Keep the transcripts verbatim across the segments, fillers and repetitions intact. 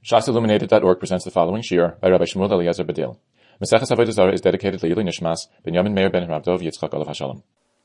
Shas Illuminated dot org presents the following shir by Rabbi Shmuel Eliezer Badil. Maseches Avodah Zarah is dedicated to Yili Nishmas Binyamin Meir ben Rabdov Yitzchak Olav Hashalom.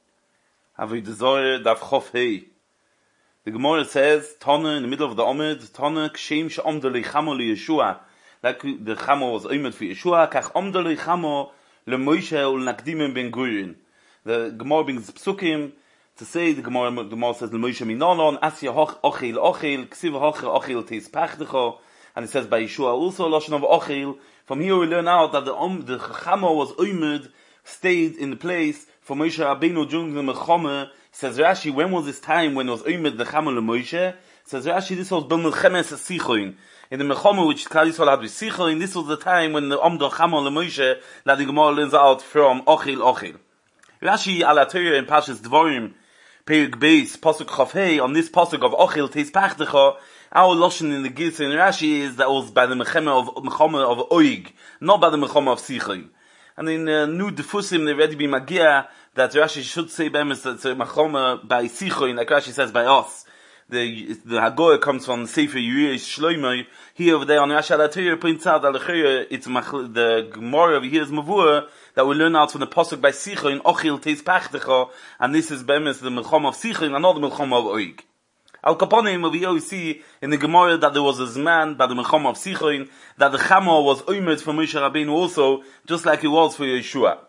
Avodah Zarah Daf Chof Hei. The Gemara says, Tana in the middle of the Omid, Tana Kshem she'omda leichamo leYeshua. Like the Chamo was Omed for Yeshua, Kach omda leichamo leMoshe u'lnakdimim ben Gurin. The Gemara brings Psukim to say, the Gemara, the Gemara says, leMoshe minanon, asya hoch ochil ochil, ksiv hoch ochil teis pachdecho. And it says by Yeshua also Lashon of Ochil. From here we learn out that the um, the Chachama was Omed, stayed in the place for Moshe Rabbeinu during the Mechama. Says Rashi, when was this time when it was Omed the Chama leMoshe? Says Rashi, this was B'Melchemes Sichoin. In the Mechama which Klal Yisrael had with Sichoin, this was the time when the Om the Chama leMoshe that the Gemara learns out from Ochil Ochil. Rashi ala Torah in Pashas Dvorim, Perik Beis, Pasuk Chof Hei, on this Pasuk of Ochil Teis Pachdecha. Our Lashon in the Gitz in Rashi is that was by the Mechama of Mechama of Oig, not by the Mechama of Sichoin. And in uh, New Defusim, they already be Magia that Rashi should say by it's a Mechama by Sichoin, like Rashi says by us. The the Hagoah comes from Sefer Yirei Shloimeh. Here over there on Rashi Alatiyah points out that it's the Gemara over here is Mavur that we learn out from the Pasuk by Sichoin, Ochil Teis Pachdecha, and this is Bemis the Mechama of Sichoin and not the Mechama of Oig. Al Kaponim, we always see in the Gemara that there was a man by the Mechama of Sichoin, that the Chama was Omed for Moshe Rabbeinu also, just like it was for Yeshua.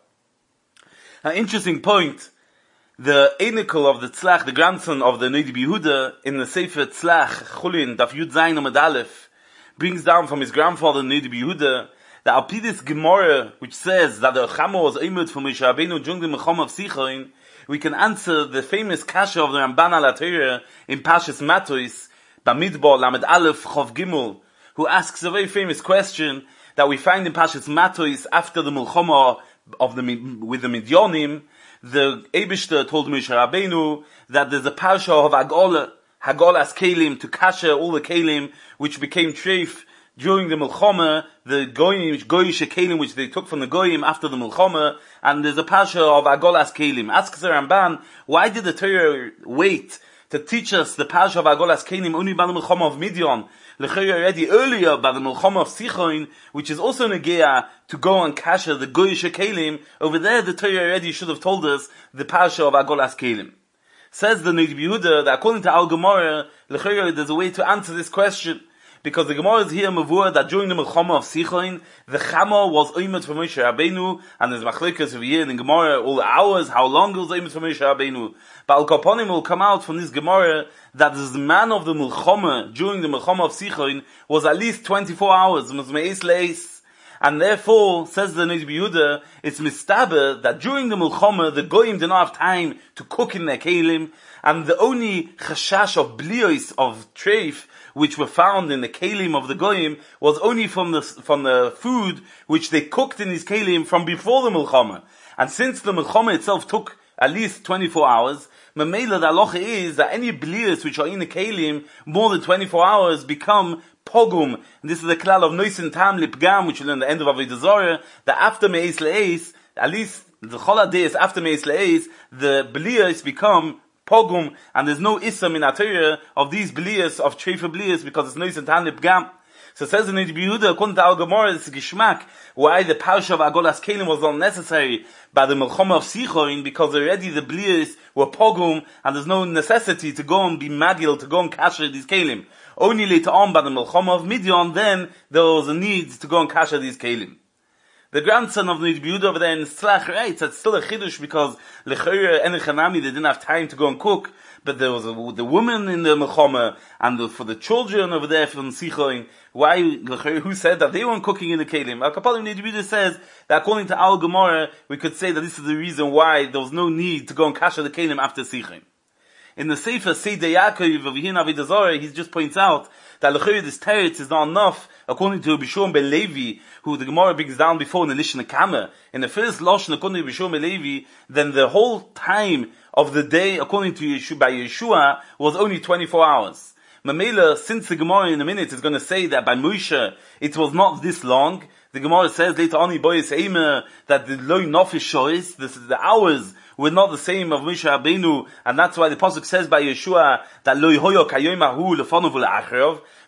An interesting point, the Einikel of the Tzlach, the grandson of the Nedi Yehuda, in the Sefer Tzlach, Chulin, Daf Yud Zayin Amud Aleph, brings down from his grandfather Nedi Yehuda, that al pi this Gemara, which says that the Chama was Omed for Moshe Rabbeinu during the Mechama of Sichoin, we can answer the famous kasha of the Ramban al Torah in Pashas Matois, Bamidbar Lamed Aleph Chov Gimel, who asks a very famous question that we find in Pashas Matois after the Milchama of the with the Midyanim. The Eibishter told Moshe Rabbeinu that there's a parasha of Hagolah, Hagolas Kelim, to kasha all the Kelim which became treif during the Milchama, the Goyim, Goyish Kelim, which they took from the Goyim after the Milchama, and there's a pasha of Agolas Kelim. Asks the Ramban, why did the Torah wait to teach us the pasha of Agolas Kelim only by the Milchama of Midian? L'chayr already earlier by the Milchama of Sichoin, which is also Negea to go and kasha the Goyish Kelim. Over there, the Torah already should have told us the pasha of Agolas Kelim. Says the Nedi Yehuda that according to Al Gemara, l'chayr there's a way to answer this question. Because the Gemara is here mavur that during the Milchama of Sichoin, the Chama was Omed for Moshe Rabbeinu, and there's Machlekas over here in the Gemara, all the hours, how long it was Omed for Moshe Rabbeinu. But Al Kaponim will come out from this Gemara that the man of the Milchama during the Milchama of Sichoin was at least twenty-four hours, was Me'es Le'es. And therefore, says the Nedi Yehuda, it's mistaber that during the Milchama, the Goyim did not have time to cook in their kelim, and the only chashash of bliyos, of treif, which were found in the kelim of the goyim, was only from the from the food which they cooked in these kelim from before the milchama. And since the milchama itself took at least twenty-four hours, memela the halacha is that any bliyos which are in the kelim more than twenty-four hours become pogum. And this is the klal of noisin tam lipgam, which we learn at the end of Avodah Zarah, that after me'es le'es, at least the chol days after me'es le'es, the bliyos become pogum, and there's no isam in Torah of these bliyas, of treifa bliyas, because it's no isantan lipgam. So says in Nedi Yehuda, according to Al Gemara, it's a gishmak, why the parsha of Agolas Kelim was not necessary by the Milchama of Sichoin, because already the bliyas were pogum, and there's no necessity to go and be magil, to go and kasher these kelim. Only later on by the Milchama of Midian, then there was a need to go and kasher these kelim. The grandson of Nedi Yehuda over there in Tzlach writes that's still a chidush because lechayra and Chanami they didn't have time to go and cook, but there was a, the woman in the Mechama and the, for the children over there from Sichoin. Why lechayra? Who said that they weren't cooking in the kelim? Al Kaponim Nedi Yehuda says that according to Al Gemara we could say that this is the reason why there was no need to go and kasher the kelim after Sichoin. In the Sefer Seidei Yaakov of Yehin Avodah Zarah, he just points out that lechayra this teretz is not enough. According to Rabbi Shimon ben Levi, who the Gemara brings down before in the Lishna Kama, in the first Lashon, according to Rabbi Shimon ben Levi, then the whole time of the day, according to Yeshua, by Yeshua, was only twenty-four hours. Mamela, since the Gemara in a minute is going to say that by Moshe, it was not this long, the Gemara says later on in Boyes Eimer, that the loy nofish shois, this is the hours, were not the same of Moshe Rabbeinu, and that's why the pasuk says by Yeshua that lo hoyo kayomahu lefanav u'la'acharav.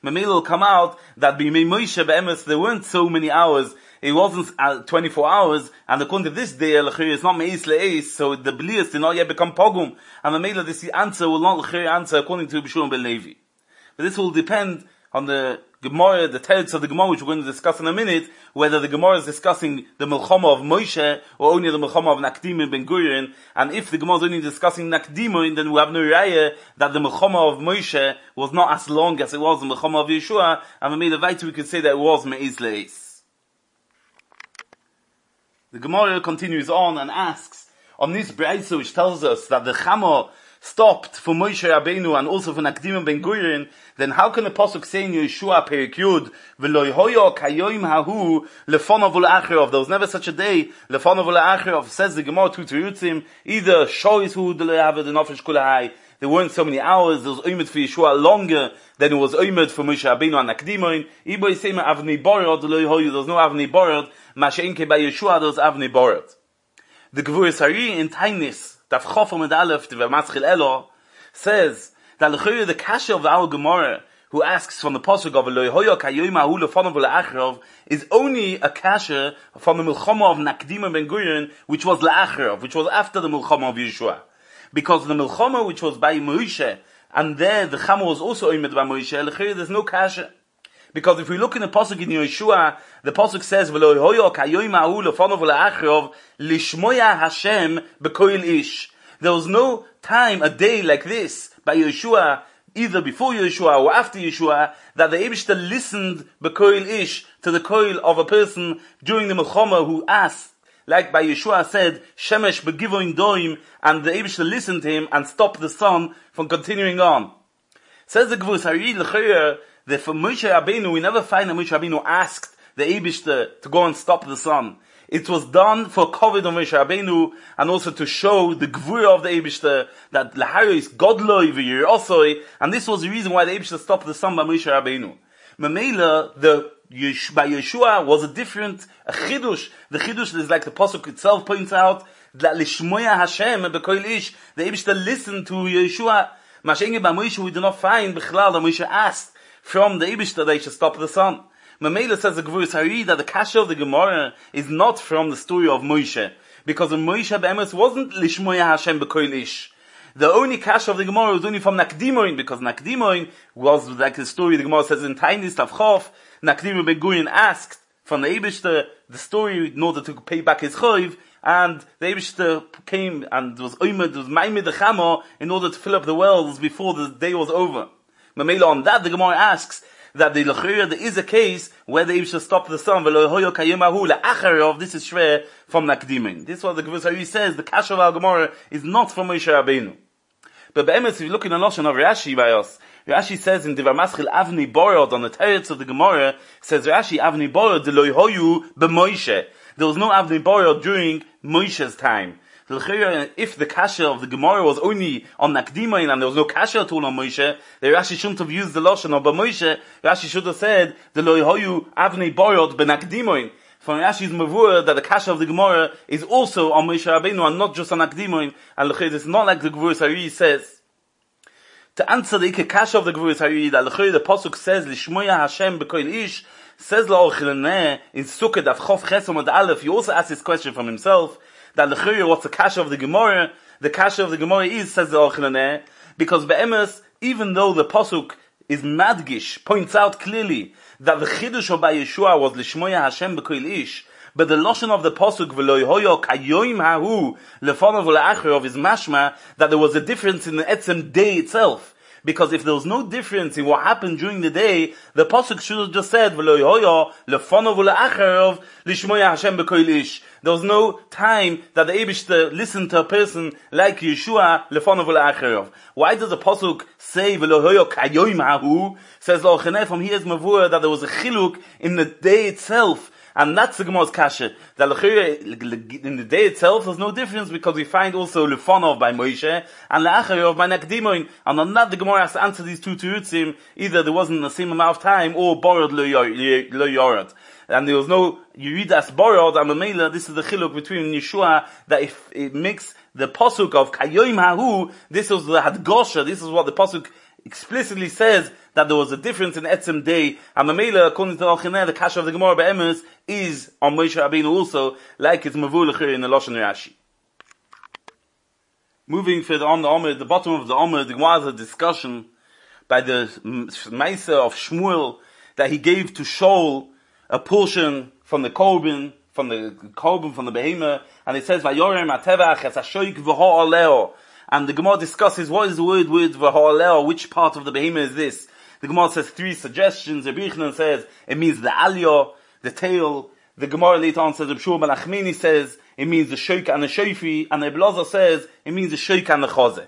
Mamela will come out that B'mei Moshe be'emes there weren't so many hours. It wasn't uh, twenty-four hours, and according to this day, it's not me'is le'es, so the Belias did not yet become pogum. And Mamela, this answer will not answer according to B'Shulem ben Levi. But this will depend on the Gemara, the teretz of the Gemara, which we're going to discuss in a minute, whether the Gemara is discussing the Milchama of Moshe, or only the Milchama of Nakdim ben Gurion, and if the Gemara is only discussing Nakdim, then we have no raya that the Milchama of Moshe was not as long as it was the Milchama of Yeshua, and we made a right we could say that it was Me'ez Le'ez. The Gemara continues on and asks, on this Braisa which tells us that the Chama stopped for Moshe Rabbeinu and also for Nakdim ben Gurion, then how can the pasuk say in Yeshua Perek Yud, "V'lo hoyo kayoim hahu lefonav u'le'acherav"? There was never such a day. Lefonav u'le'acherav, says the Gemara two Terutzim. Either shoyis hu d'le'avad and nafesh kulahai. There weren't so many hours. There was oimed for Yeshua longer than it was oimed for Moshe Rabbeinu and Nakdimoin. Ibo yisema avnei borod lo hoyo. There was no avnei borod. Masha'enke by Yeshua there was avnei borod. The Gevuras Hari in Tainis Daf Chof Amud Aleph the Maschil Elo says that the kasha of our Gemara, who asks from the pasuk of Eloi Hoyo Kayoim Ahu Lefonav Le'acherav, is only a kasha from the Milchama of Nakdim ben Gurion, which was Le'acherav, which was after the Milchama of Yeshua. Because the Milchama which was by Moshe, and there the Chama was also oimed by Moshe, there's no kasha. Because if we look in the pasuk in Yeshua, the pasuk says Eloi Hoyo Kayoim Ahu Lefonav Le'acherav Lishmoya Hashem B'Koil Ish. There was no time, a day like this, by Yeshua, either before Yeshua or after Yeshua, that the Eibishter listened b'koil ish, to the koil of a person during the Milchama who asked, like by Yeshua said, Shemesh begivoin doim, and the Eibishter listened to him and stopped the sun from continuing on. Says the Gevuras Hari l'chayr, that for Moshe Rabbeinu, we never find that Moshe Rabbeinu asked the Eibishter to go and stop the sun. It was done for Kovid of Moshe Rabbeinu, and also to show the Gvura of the Eibishter, that L'hayo is Godloi v'yirosoi, and this was the reason why the Eibishter stopped the sun by Moshe Rabbeinu. Memela, the by Yeshua was a different a chidush. The chidush is like the pasuk itself points out, that Lishmoya Hashem b'koil ish, the Eibishter listened to Yeshua. Masha'enke by Moshe, we do not find B'chlal that Moshe asked from the Eibishter that he should stop the sun. Mamela says the Gevuras Hari that the kasha of the Gemara is not from the story of Moshe, because Moshe be'emes wasn't Lishmoya Hashem b'koil ish. The only kasha of the Gemara was only from Nakdimoin, because Nakdimoin was like the story the Gemara says in Tainis Tavchof. Nakdim ben Gurion asked from the Eibishter the story in order to pay back his choiv, and the Eibishter came and was oimed, was maimed the chama in order to fill up the wells before the day was over. Mamela on that the Gemara asks that the L'chayr, there is a case where the Eibishter stopped the sun, V'lo hoyo kayomahu le'acharav, this is shver from Nakdimin. This is what the Gevuras Hari says, the kasha of our Gemara is not from Moshe Rabbeinu. But be'emes, if you look in the Lashon of Rashi by us, Rashi says in Divrei Maschil Avnei Borod, on the teretz of the Gemara, says Rashi, Avnei Borod, D'lo hoyu b'Moshe. There was no Avnei Borod during Moshe's time. If the kasha of the Gemara was only on Nakdimain and there was no kasha at all on Moshe, the Rashi shouldn't have used the Lashon of Moshe. Rashi should have said, D'lo hoyu Avnei Borod b'Nakdimain. From Rashi's Mavur, that the kasha of the Gemara is also on Moshe Rabbeinu and not just on Nakdimoin. And it's not like the Gevuras Hari says. To answer the Ike kasha of the Gevuras Hari, that the pasuk says, Lishmoya Hashem b'koil ish, says La'orchilneh, in Sukkot Daf Chof Ches Amud Aleph, he also asks this question from himself, that the what's the kasha of the Gemara? The kasha of the Gemara is, says La'orchilneh, because be'emes, even though the pasuk is madgish, points out clearly that the chidush of by Yeshua was Lishmoya Hashem b'koil ish, but the loshon of the pasuk V'lo hoyo kayoim hahu lefonav le'acherav is mashma that there was a difference in the etzem day itself. Because if there was no difference in what happened during the day, the pasuk should have just said V'lo hoyo lefonav le'acherav lishmoya Hashem b'koil ish. There was no time that the Eibishter listened to a person like Yeshua lefonav le'acherav. Why does the pasuk say V'lo hoyo kayoim hahu? Says L'ocheneh from here's mavur that there was a chiluk in the day itself. And that's the Gemara's kasha. That in the day itself, there's no difference because we find also Lefonov by Moshe and Le'acharav by Nakdimoin. And on that, the Gemara has to answer these two terutzim. Either there wasn't the same amount of time or borrowed lo yorad. And there was no, you read as borrowed, and Mamela, this is the chiluk between Yeshua, that if it makes the pasuk of Kayoim Hahu, this was the Hadgosha, this is what the pasuk explicitly says that there was a difference in Etzem Day, and Mamela, according to Al-Chineh, the Kasha of the Gemara Be'emes is on Moshe Rabbeinu also, like it's Mavulach in the Lashon Rashi. Moving further on the Amud, the bottom of the Amud, there was a discussion by the Meiser of Shmuel that he gave to Shaul a portion from the Korban, from the Korban, from the Behemah, and it says, Vayorem atevach es hashoik v'ho aleo. And the Gemara discusses what is the word with v'ho aleo, which part of the Behemah is this? The Gemara says three suggestions. Rabbi Yochanan says it means the aliyah, the tail. The Gemara later on says, Rabbi Shua ben Achmeni says it means the shoik and the shoifi, and Rabbi Elazar says it means the shoik and the chazeh.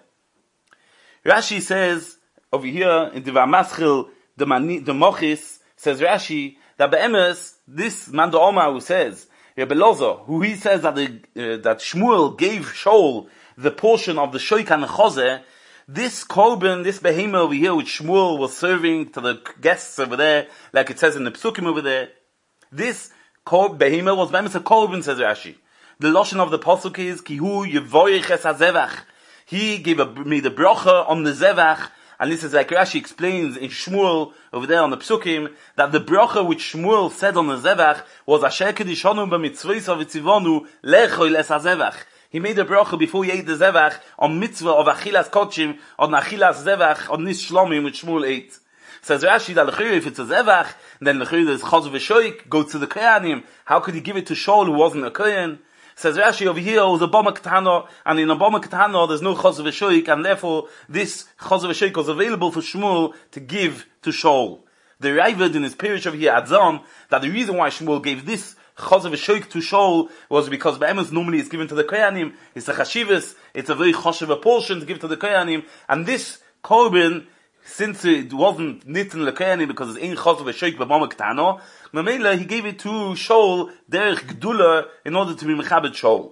Rashi says over here in Divrei Maschil, the mani, the mochis, says Rashi that be'emes this man the Omar who says Rabbi Elazar, who he says that the, uh, that Shmuel gave Shaul the portion of the shoik and the chazeh, this korban, this behemah over here, which Shmuel was serving to the guests over there, like it says in the psukim over there, this kor- behemah was be'emes a korban, says Rashi. The lashon of the pasuk is kihu yevoyich es hazevach. He gave a, made a bracha on the zevach. And this is like Rashi explains in Shmuel over there on the Psukim, that the bracha which Shmuel said on the Zevach was Asher kedishonu b'mitzvos v'tzivonu lechol es hazevach. He made a bracha before he ate the Zevach on mitzvah of Achilas Kodshim, on Achilas Zevach, on Nis Shlomim which Shmuel ate. Says Rashi that l'chayr, if it's a Zevach, then l'chayr there's Chaz v'shoik, go to the Kohanim. How could he give it to Shaul who wasn't a Kohen? Says Rashi over here, it was a Bama Ketana, and in a Bama Ketana there's no Chaz v'shoik, and therefore this Chaz v'shoik was available for Shmuel to give to Shaul. The Ravid in his Pirish over here adds on that the reason why Shmuel gave this Chaz v'shoik to Shaul was because Be'emes normally is given to the Kohanim, it's a Chashivas, it's a very Choshev portion to give to the Kohanim, and this Korban, since it wasn't nitten lekoyanim because it's ein chaz v'shoik b'mama ketano, Mamela he gave it to Shaul derech gedula in order to be mechabed Shaul.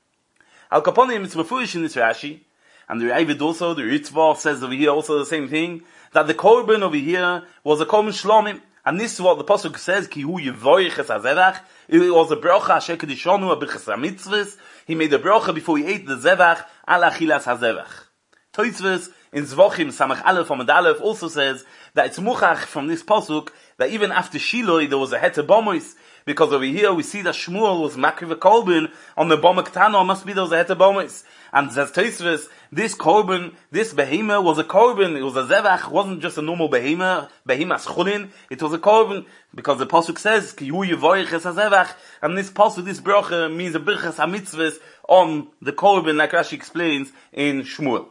Al kaponim it's mefurish in this Rashi, and the Ravid also, the Ritzvah says over here also the same thing, that the korban over here was a korban shlomim, and this is what the pasuk says, ki hu yevoyich es hazevach. It was a bracha asher kedishonu a b'chas hamitzvos. He made a bracha before he ate the zevach al achilas hazevach. Toitzvos in Zvachim Samach Aleph Amud Aleph also says that it's muchach from this pasuk that even after Shiloi there was a heter bomois, because over here we see that Shmuel was makriv a korban on the bama ketana, must be there was a heter bomois. And says Toitzvos, this korban, this behemah was a korban, it was a zevach, wasn't just a normal behemah, behemah's chulin, it was a korban, because the pasuk says ki hu yevoyich es hazevach, and this pasuk, this bracha means a birchas hamitzvos on the korban, like Rashi explains in Shmuel.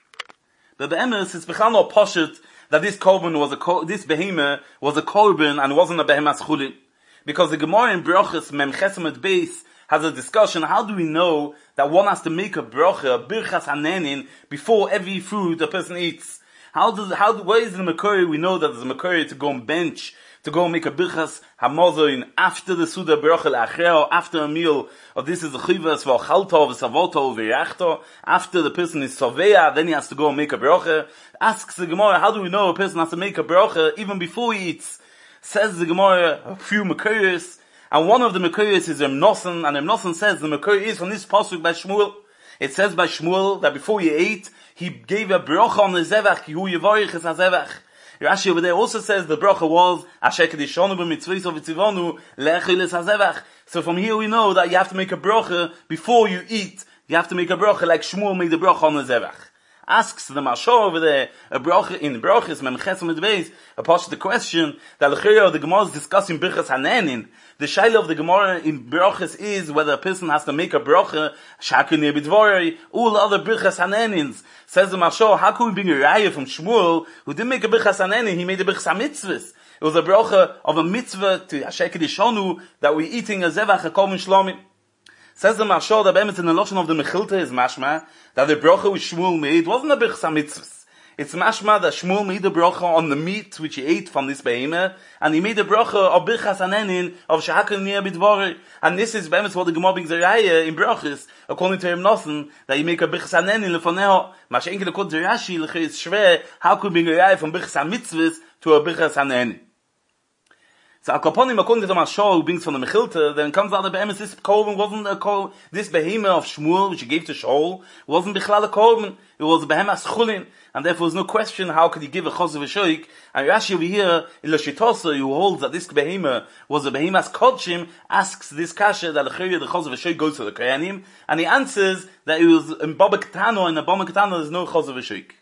The be'emes is bechal no poshut that this korban was a this behemah was a korban and wasn't a behemah's chulin, because the Gemara in Brachos Mem Chesemet Beis has a discussion. How do we know that one has to make a bracha, a birchas hanenin, before every food a person eats? How does how where is the makori? We know that there's a makori to go on bench, to go and make a birchas hamozoin after the suda bracha le'achero, after a meal. Or this is the chivas v'ochalto v'savoto v'yachto. After the person is soveya, then he has to go and make a bracha. Asks the Gemara, how do we know a person has to make a bracha even before he eats? Says the Gemara a few makoris, and one of the makoris is Reb Nosson, and Reb Nosson says the makori is from this pasuk by Shmuel. It says by Shmuel that before he ate, he gave a bracha on the zevach, ki hu yevorich es hazevach. Rashi over there also says the bracha was asher kedishonu b'mitzvos v'tzivonu lechol es hazevach. So from here we know that you have to make a bracha before you eat. You have to make a bracha like Shmuel made the bracha on the zevach. Asks the Mashor over there, a bracha in brachas Mem Chesemet Beis, a part of the question that the Gemara is discussing birchas hanenin. The shaila of the Gemara in brachas is whether a person has to make a bracha shakin b'dvorei, all other birchas hanenins. Says the Mashor, how can we bring a raya from Shmuel who didn't make a birchas hanenin? He made a birchas mitzvahs. It was a bracha of a mitzvah to asher kedishonu that we're eating a zevach a korban shlomim. Says the Mashor that be'emes in the lashon of the Mechilta is mashma that the bracha which Shmuel made wasn't a birchas mitzvahs. It's mashma that Shmuel made the bracha on the meat which he ate from this behemah, and he made the bracha of birchas hanenin of shehakol niyeh b'dvorei. And this is be'emes what the Gemara brings a raya in brachas, according to Reb Nosson, that you make a birchas hanenin lefaneho. Mashenkin according to Rashi, l'chei is shver, how could we bring a raya from birchas mitzvahs to a birchas hanenin? So Al-Kaponim, according to the Mashal, who brings from the Mechilta, then comes out of Be'emes, this Korban wasn't a Korban, this Behemah of Shmuel, which he gave to Shaul, wasn't Bichlal a Korban, it was a Behemah Schulin, and therefore there's no question how could he give a Chos of a Shoik, and Rashi over here, Ilashitosa, who holds that this Behemah was a Behemah's Kodshim, asks this Kasha that the Chos of a Shoik goes to the Koyanim, and he answers that it was in Baba Ketano, and in Baba Ketano there's no Chos of a Shoik.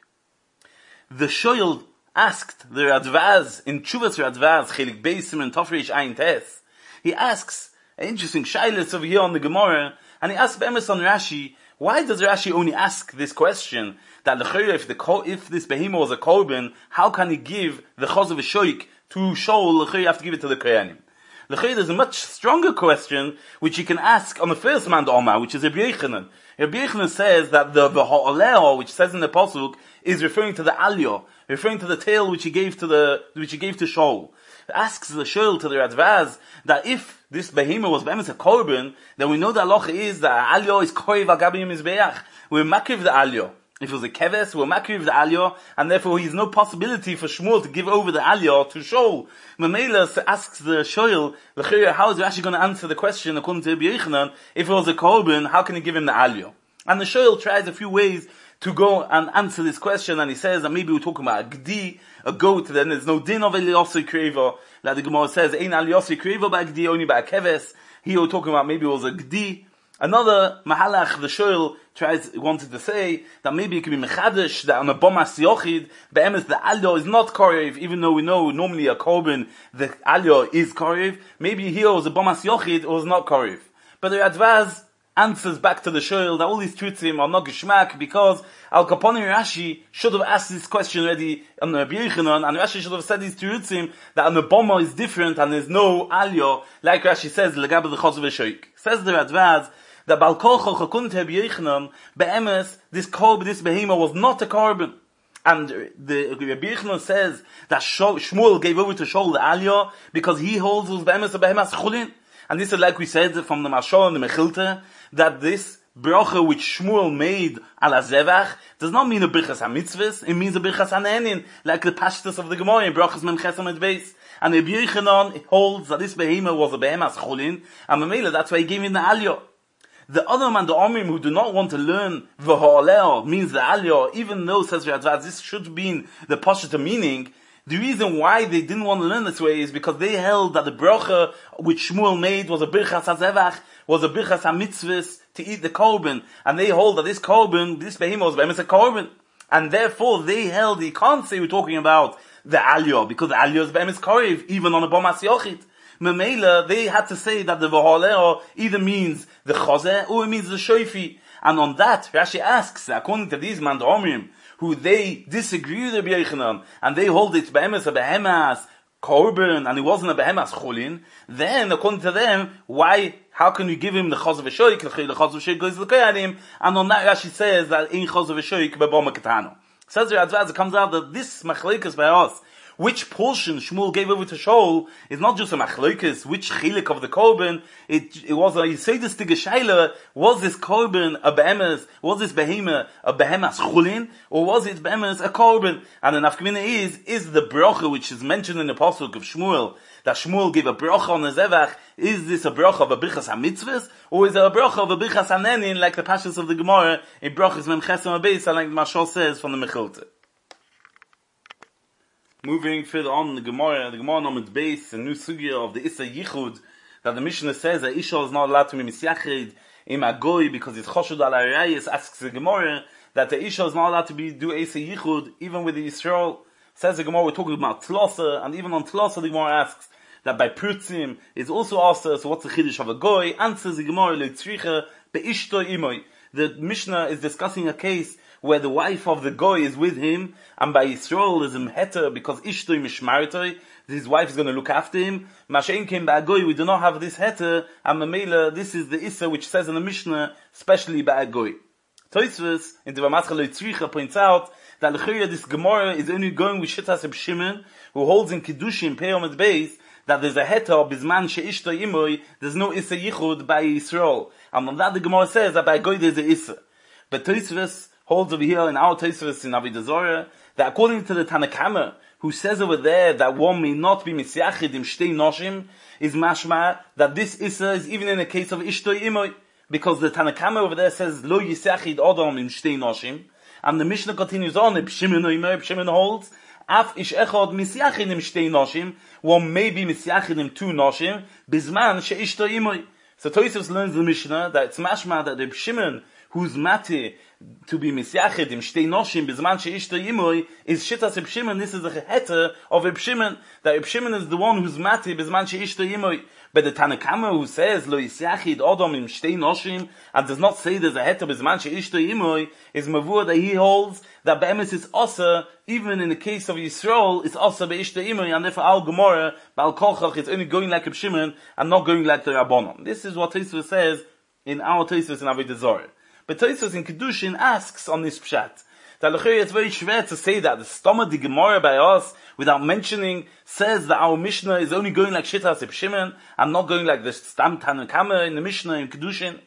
The Shoyl asked the Radvaz, in Chuvas Radvaz, Chelik Beisim and Tofresh Ayin Tes, he asks, an interesting shaylis over here on the Gemara, and he asks Be'emes on Rashi, why does Rashi only ask this question, that if the if this Behemah was a Korban, how can he give the Chos of a Shoik to Shaul, you have to give it to the Koyanim? There's a much stronger question, which you can ask on the first man to Omar, which is Rabbi Yechanan. Rabbi Yechanan says that the, the Ha'oleo, which says in the Pasuk, is referring to the Alyo, referring to the tail which he gave to the, which he gave to Shaul. Asks the Shaul to the Radvaz, that if this Behemah was Be'emes a Korban, then we know the halacha is that Alyo is Koiv Agabi Mizbeach. We're makriv the Alyo. If it was a keves, we're makriv the aliyah, and therefore he's no possibility for Shmuel to give over the aliyah to Shaul. Mamela asks the Shoyl, how is he actually going to answer the question according to Rabbi Yechanan? If it was a korban, how can he give him the aliyah? And the Shoyl tries a few ways to go and answer this question, and he says that maybe we're talking about a gdi, a goat, then there's no din of Eliyosei Kreva, like the Gemara says, ain't Eliyosei Kreva by a gdi, only by a keves. Here we're talking about maybe it was a gdi. Another mahalach, the Shoyl tries, wanted to say that maybe it could be mechadish, that on a bomas yochid, be'emes the alyo is not korev, even though we know normally a korban, the alyo is korev. Maybe here was a bomas yochid, it was not korev. But the Radvaz answers back to the Shoyl that all these truthim are not geshmak, because Al Kaponi Rashi should have asked this question already on the Rabbi Yechanan, and Rashi should have said these truthim that an aboma is different and there's no alyo, like Rashi says, legab the chos of a shoik. Says the Radvaz, that Bal Kochoch according to Rabbi Yechanan, be'emes, this korban, this behemah was not a korban. And the Rabbi Yechanan says that Shmuel gave over to Shaul the aliyah because he holds those be'emes of behemah's chulin. And this is like we said from the Mashal and the Mechilta, that this bracha which Shmuel made ala zevach does not mean a birchas hamitzvahs, it means a birchas hanenin, like the pashtus of the Gemara, brachas mem chesam et beis. And Rabbi Yechanan holds that this behemah was a behemah's chulin, and Mamela, that's why he gave him the aliyah. The other man, the Omrim, who do not want to learn v'ha'oleo, means the aliyah, even though, says Radvaz, this should be the pashut meaning, the reason why they didn't want to learn this way is because they held that the bracha which Shmuel made was a birchas hazevach, was a birchas hamitzvahs to eat the korban, and they hold that this korban, this behemah was be'emes a korban, and therefore they held, you can't say we're talking about the aliyah, because the aliyah is be'emes korev, even on a bomas yochid. Memela, they had to say that the v'haleo either means the chazeh or it means the shoifi. And on that, Rashi asks, according to these man, the Omrim, who they disagree with Rabbi Yechanan, and they hold it be'emes a behemas korban, and it wasn't a behemas chulin, then, according to them, why, how can we give him the chaz of a shoik, the chaz of a shoik goes to the koyanim, and on that Rashi says that in chaz of a shoik be'boma ketano. Says the Radvaz, it comes out that this machleikas by us, which portion Shmuel gave over to Shaul, is not just a machlokes, which chilik of the korban, it, it was a yisedus tigeshaila, was this korban a behemes, was this behemah a behemas chulin, or was it behemes a korban? And the nafkamina is, is the bracha which is mentioned in the pasuk of Shmuel, that Shmuel gave a bracha on the zevach, is this a bracha of a birchas hamitzvahs, or is it a bracha of a birchas hanenin, like the pashas of the Gemara, in brachas mem chesam abeis, like the Mashal says from the Mechilta. Moving further on, the Gemara, the Gemara on its base, a new sugya of the Issa Yichud, that the Mishnah says that Isha is not allowed to be misyachid im agoy because it's choshud al arayis. Asks the Gemara that the Isha is not allowed to be do Issa Yichud even with the Yisrael. Says the Gemara, we're talking about Tlasa, and even on Tlasa the Gemara asks that by Prutzim is also asked us, so what's the Chiddush of a goy? Answers the Gemara, Leitzricha be'ishto imoy. The Mishnah is discussing a case where the wife of the goy is with him, and by Yisrael is a heter because ishtoi mishmaritoi, his wife is going to look after him. Mashein came by a goy, we do not have this heter, and Mamela, this is the issa which says in the Mishnah, especially by a goy. Tosfos in the Vamatzcha Leitzricha points out that l'chira this Gemara is only going with Shittas Reb Shimon, who holds in Kiddushim Peyom et Beis, that there's a heter bisman she'ishtoi imoy, there's no issa yichud by Yisrael, and on that the Gemara says that by a goy there's a issa. But Tosfos holds over here in our Tosfos in Avodah Zarah that according to the Tanakama, who says over there that one may not be misyachid im shtei noshim is mashma that this issa is even in the case of ishtoi imoy, because the Tanakama over there says lo yisyachid odom im shtei noshim, and the Mishnah continues on, Reb Shimon oimer, Reb Shimon holds af ish echad misyachid im shtei noshim, one may be misyachid im two noshim bizman she ishtoi imoy. So Tosfos learns the Mishnah that it's mashma that Reb Shimon, who's mati to be misyachid im shtei noshim bizman sheishto imoy, is shitas Reb Shimon. This is the heter of Reb Shimon, that Reb Shimon is the one who's mati bizman sheishto imoy. But the Tanakama who says lo yisyachid odom im shtei noshim and does not say there's a heter bizman sheishto imoy is mavur that he holds that be'emes is asa even in the case of Yisrael it's asa be'ishto imoy, and therefore al gemara ba'al kochach it's only going like Reb Shimon and not going like the Rabbanon. This is what Tosfos says in our Tosfos in Avodah Zarah. But Tosfos in Kedushin asks on this pshat that it's very schwer to say that the stomach the Gemara by us without mentioning says that our Mishnah is only going like Shittas Reb Shimon and not going like the Stam Tanakama in the Mishnah in Kedushin.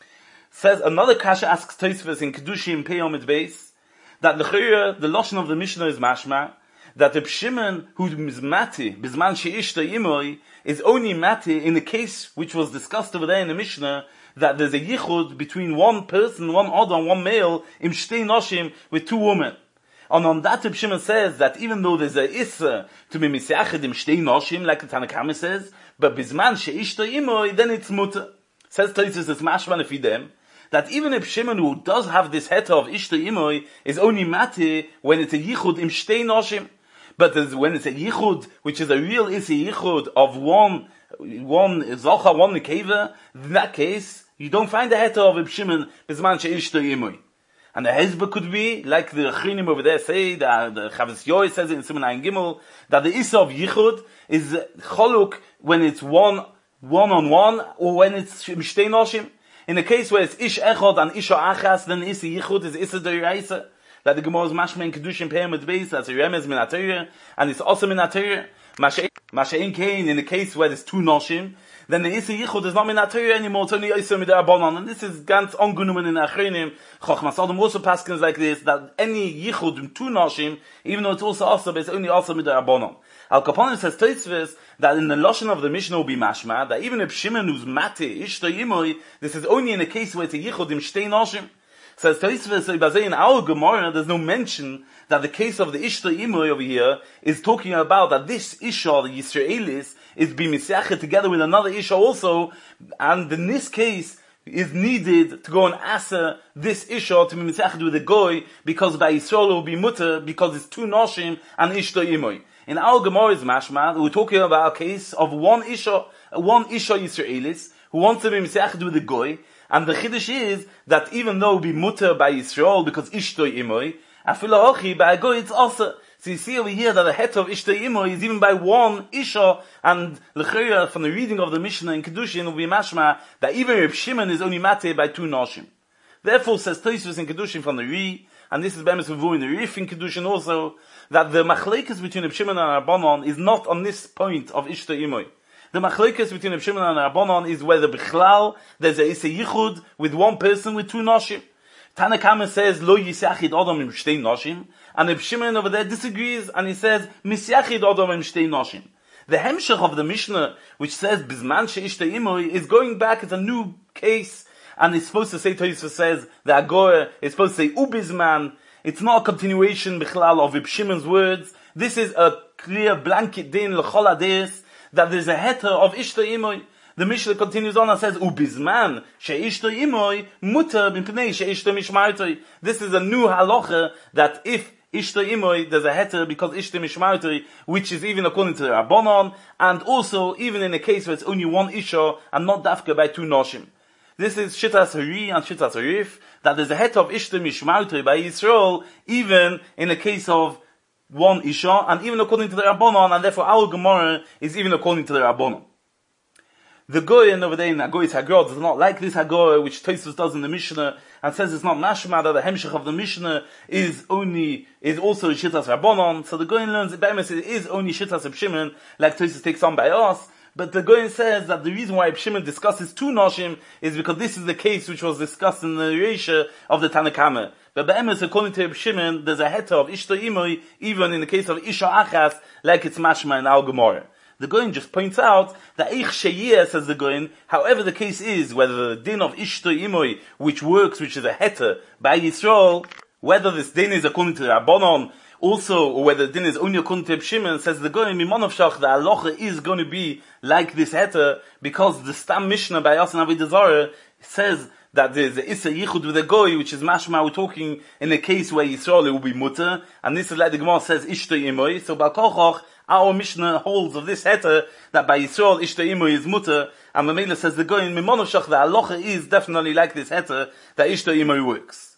Says another kasha asks Tosfos in Kedushin Peyom et Beis that the the lashon of the Mishnah is mashma that Reb Shimon who is mati bizman sheishta imoy is only mati in the case which was discussed over there in the Mishnah, that there's a yichud between one person, one adam, one male, im shtei noshim, with two women. And on that Reb Shimon says that even though there's a issa to be misyachid im shtei noshim, like the Tanakama says, but bizman sheishta imoy, then it's mutter. Says Tosfos it's mashman ifidem, that even Reb Shimon who does have this heter of ishta imoy is only mati when it's a yichud im shtei noshim. But when it's a yichud, which is a real issa yichud of one, one zocha, one nekeva, in that case, you don't find the heter of Reb Shimon bizman sheishto imoy. And the hezbollah could be, like the Chinim over there say, the, the Chavis Yoy says it in Siman Ayin Gimel, that the issa of yichud is choluk when it's one, one on one, or when it's shtei noshim. In the case where it's ish echod and isha achas, then the issa yichud is issa d'oraisa. That the Gemara is mashma in Kedushin Peyam et Beis, that's a remez min HaTorah, and it's also min HaTorah. Mashein Kain, in the case where there's two noshim, then the Issa Yichud is not min HaTorah anymore, it's only Issa Mid'Rabbanan, and this is ganz ungenommen in Achrenim. Chochmas Adam also paskins like this, that any Yichud in two noshim, even though it's also Asa, but it's only Asa Mid'Rabbanan. Al Kaponim says Tosfos that in the lashon of the Mishnah will be mashma, that even if Shimon who's mati, ishta yimoi, this is only in a case where it's a Yichud im shtei noshim. Says Tosfos in our Gemara, there's no mention that the case of the Ishta Imoy over here is talking about that this Isha, the Yisraelis, is being misyached together with another Isha also, and in this case is needed to go and asa this Isha to be misyached with a Goy, because by Yisrael it will be mutter, because it's two Noshim and Ishta Imoy. In our Gemara's mashma, we're talking about a case of one Isha, one Isha Yisraelis, who wants to be misyached with a Goy, and the chiddush is that even though it be mutter by Yisrael because ishtoi imoy, afilo hochi by a goy it's also. So you see over here that the het of ishtoi imoy is even by one isha, and l'chayra from the reading of the Mishnah in Kedushin will be mashma that even Reb Shimon is only mate by two noshim. Therefore says Tosfos in Kedushin from the Ri, and this is be'emes v'vu in the Rif in Kedushin also, that the machlekes between Reb Shimon and Rabbanon is not on this point of ishtoi imoy. The machlekes between Reb Shimon and Rabbanon is whether bichlal there's a issa yichud with one person with two noshim. Tanakama says lo yisyachid odom im shtei noshim, and Reb Shimon over there disagrees and he says misyachid odom im shtei noshim. The hemshech of the Mishnah, which says bizman sheishtei imoy, is going back as a new case, and it's supposed to say, Tosfos says the Agora is supposed to say ubizman. It's not a continuation bichlal of Reb Shimon's words. This is a clear blanket din l'chol hadis that there's a heter of ishta imoy. The Mishnah continues on and says, ubizman sheishta imoy muter b'pnei sheishta mishmartoi. This is a new halacha that if ishta imoy, there's a heter because ishta mishmartoi, which is even according to the Rabbanon, and also even in a case where it's only one isha and not dafka by two noshim. This is Shittas Hari and Shittas Harif, that there's a heter of ishta mishmartoi by Yisrael, even in a case of one Isha, and even according to the Rabbanon, and therefore our Gemara is even according to the Rabbanon. The Goyen over there in Agoy's Hagor does not like this Hagor, which Tosfos does in the Mishnah, and says it's not mashma, that the hemshech of the Mishnah is only, is also Shittas Rabbanon. So the Goyen learns that it is only Shittas Reb Shimon, like Tosfos takes on by us. But the Goyen says that the reason why Reb Shimon discusses two Noshim is because this is the case which was discussed in the Reisha of the Tanakama. But be'emes, according to Shimon, there's a heta of ishto imoi, even in the case of isha achas, like it's mashma in our Gemara. The Goin just points out that eich sheyeh, says the Goin, however the case is, whether the din of ishto imoi, which works, which is a heta, by Yisrael, whether this din is according to the Rabbanon, also, or whether the din is only according to Shimon, says the Goin, mimonov shach, the halacha is going to be like this heta, because the Stam Mishnah by us and Avodah Zarah says that there's a Issa Yichud with a Goy, which is mashma, we're talking in a case where Yisrael it will be mutter, and this is like the Gemara says, Ishto Imoy, so Bal Kochach, our Mishnah holds of this heta, that by Yisrael, Ishto Imoy is mutter, and Mamela says the Goy, in Mimonoshach, the halacha is definitely like this heta, that Ishto Imoy works.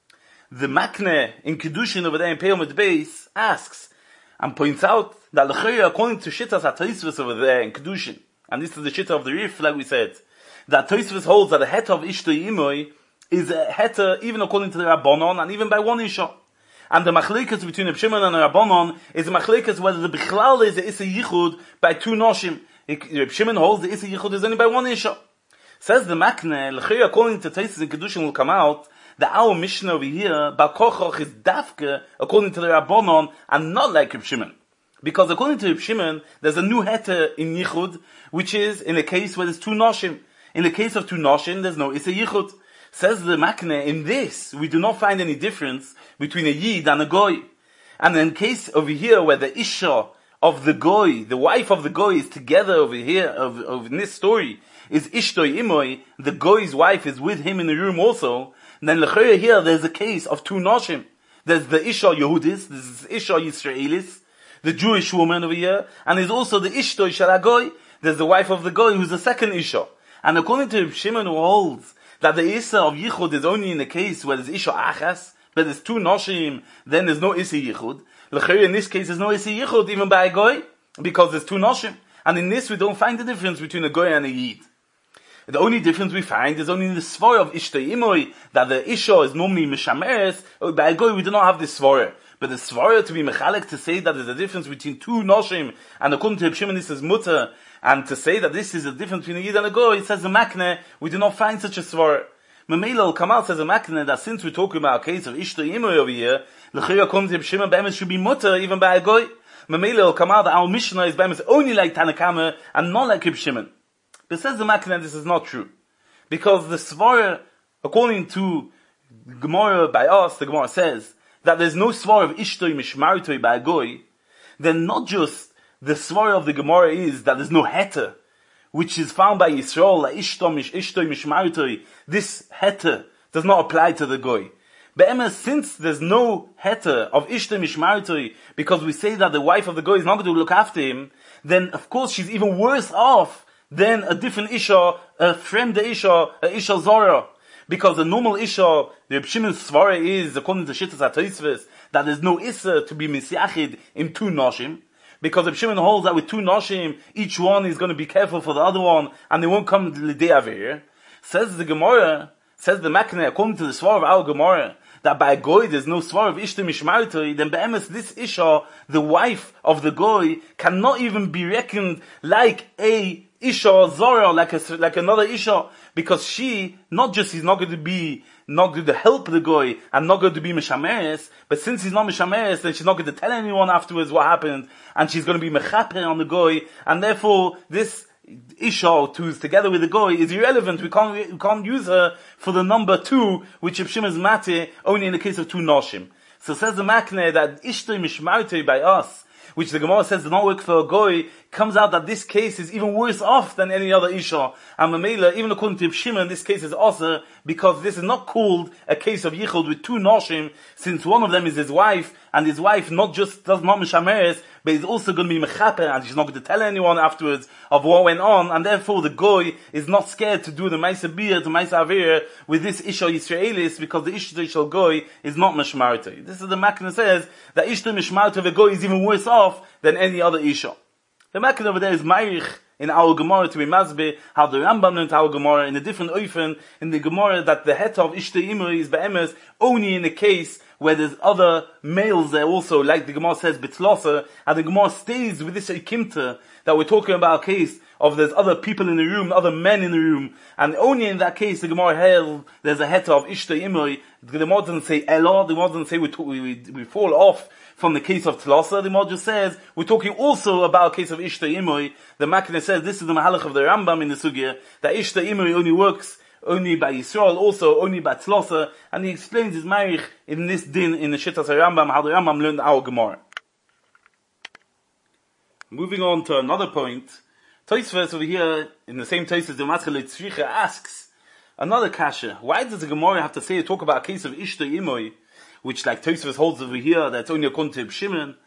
The Makne, in Kedushin over there in Peyamid Beis, asks, and points out, that L'chayah, according to Shittas HaTaisvus over there in Kedushin, and this is the Shittah of the Rif, like we said, that Tosfos holds that the heta of Ishto Imoy is a heta even according to the Rabbanon and even by one Isha. And the machlekas between Reb Shimon and the Rabbanon is a machlekas whether the Bichlal is the Issa Yichud by two Noshim. Reb Shimon holds the Issa Yichud is only by one Isha. Says the Makne, L'chayah, according to Tosfos and Kedushin will come out, that our Mishnah over here, Bal Kochach is Dafke according to the Rabbanon and not like Reb Shimon. Because according to Reb Shimon, there's a new heta in Yichud, which is in a case where there's two Noshim. In the case of two Noshim, there's no Issa Yichud. Says the Makne, in this, we do not find any difference between a Yid and a Goy. And in case over here, where the Isha of the Goy, the wife of the Goy is together over here, of, of in this story, is Ishtoi Imoy, the Goy's wife is with him in the room also, then L'chayah here, there's a case of two Noshim. There's the Isha Yehudis, there's Isha Yisraelis, the Jewish woman over here, and there's also the Ishtoi Shel Goy, there's the wife of the Goy who's the second Isha. And according to Shimon who holds that the Issa of Yichud is only in the case where there's Isha Achas, but there's two Noshim, then there's no Issa Yichud. L'chayah in this case there's no Issa Yichud even by a Goy, because there's two Noshim. And in this we don't find the difference between a Goy and a Yid. The only difference we find is only in the Svara of Ishtoi Imoy, that the Isha is normally Mishameres, by a Goy we do not have this Svara. But the Svara to be Mechalek, to say that there's a difference between two Noshim, and according to Reb Shimon this is Mutter, and to say that this is a difference between a Yid and a Goy, it says the Makne, we do not find such a Svara. Mamela Kamal says the Makne, that since we're talking about a case of Ishtoi Imoy over here, L'chayah according to Reb Shimon, Be'emes should be Mutter even by a Goy. Mamela Kamal, that our Mishnah is Be'emes only like Tanakama, and not like Reb Shimon. But says the Makne, this is not true. Because the Svara, according to Gemara by us, the Gemara says, that there's no Svara of Ishtoi Mishmartoi by a Goy, then not just the Svara of the Gemara is that there's no Heta, which is found by Yisrael, like Ishtoi Mishmartoi, this Heta does not apply to the Goy. But Emma, since there's no Heta of Ishtoi Mishmartoi, because we say that the wife of the Goy is not going to look after him, then of course she's even worse off than a different Isha, a fremde Isha, a Isha Zora. Because the normal Isha, the Reb Shimon's Svara is, according to Shittas HaTosfos, that there's no Issa to be Misyachid in two Noshim. Because Reb Shimon holds that with two Noshim, each one is going to be careful for the other one, and they won't come to Lidei Avir. Says the Gemara, says the Makne, according to the Svara of our Gemara, that by a Goy there's no Svara of Ishtoi Mishmartoi, then Be'emes this Isha, the wife of the Goy, cannot even be reckoned like a Isha Zora, like a, like another Isha, because she, not just he's not going to be, not going to help the Goy, and not going to be Mishameres, but since he's not Mishameres, then she's not going to tell anyone afterwards what happened, and she's going to be Mechaper on the Goy, and therefore, this Isha, who's together with the Goy, is irrelevant. We can't, we can't use her for the number two, which Reb Shimon's Mate, only in the case of two Noshim. So says the Makne, that Ishtoi Mishmartoi by us, which the Gemara says does not work for a Goy, comes out that this case is even worse off than any other Isha. And Mamela, even according to Reb Shimon, this case is also because this is not called a case of Yichud with two Noshim, since one of them is his wife, and his wife not just does not Mishameres, but is also going to be Mechaper, and she's not going to tell anyone afterwards of what went on, and therefore the Goy is not scared to do the Maisa Bir, the Maisa Avir, with this Isha Yisraelis, because the Isha Yisrael Goy is not Mishmartoi. This is the Makna says, that Isha Mishmartoi of a Goy is even worse off than any other Isha. The Makna over there is Meirich in our Gemara to be Mazbe, how the Rambam learned our Gemara in a different oifen, in the Gemara that the Heta of Ishtoi Imoy is Be'emes only in the case where there's other males there also, like the Gemara says, Bitlosa, and the Gemara stays with this Ikimta, that we're talking about a case of there's other people in the room, other men in the room, and only in that case the Gemara held there's a heta of Ishta Imoi. The Gemara doesn't say Ella, the Gemara doesn't say we, talk, we, we, we fall off from the case of Tlasa. The Gemara just says we're talking also about a case of Ishta Imoi. The Makne says this is the Mahalach of the Rambam in the Sugya, that Ishta Imoi only works only by Yisrael, also only by Tlasa, and he explains his marich in this din in the Shittas Rambam, how the Rambam learned our Gemara. Moving on to another point, Tosfos over here, in the same Tosfos, the Matzkel Tzricha asks another kasha. Why does the Gemara have to say, talk about a case of Ishta Imoi, which like Tosfos holds over here, that's only according to Shimon?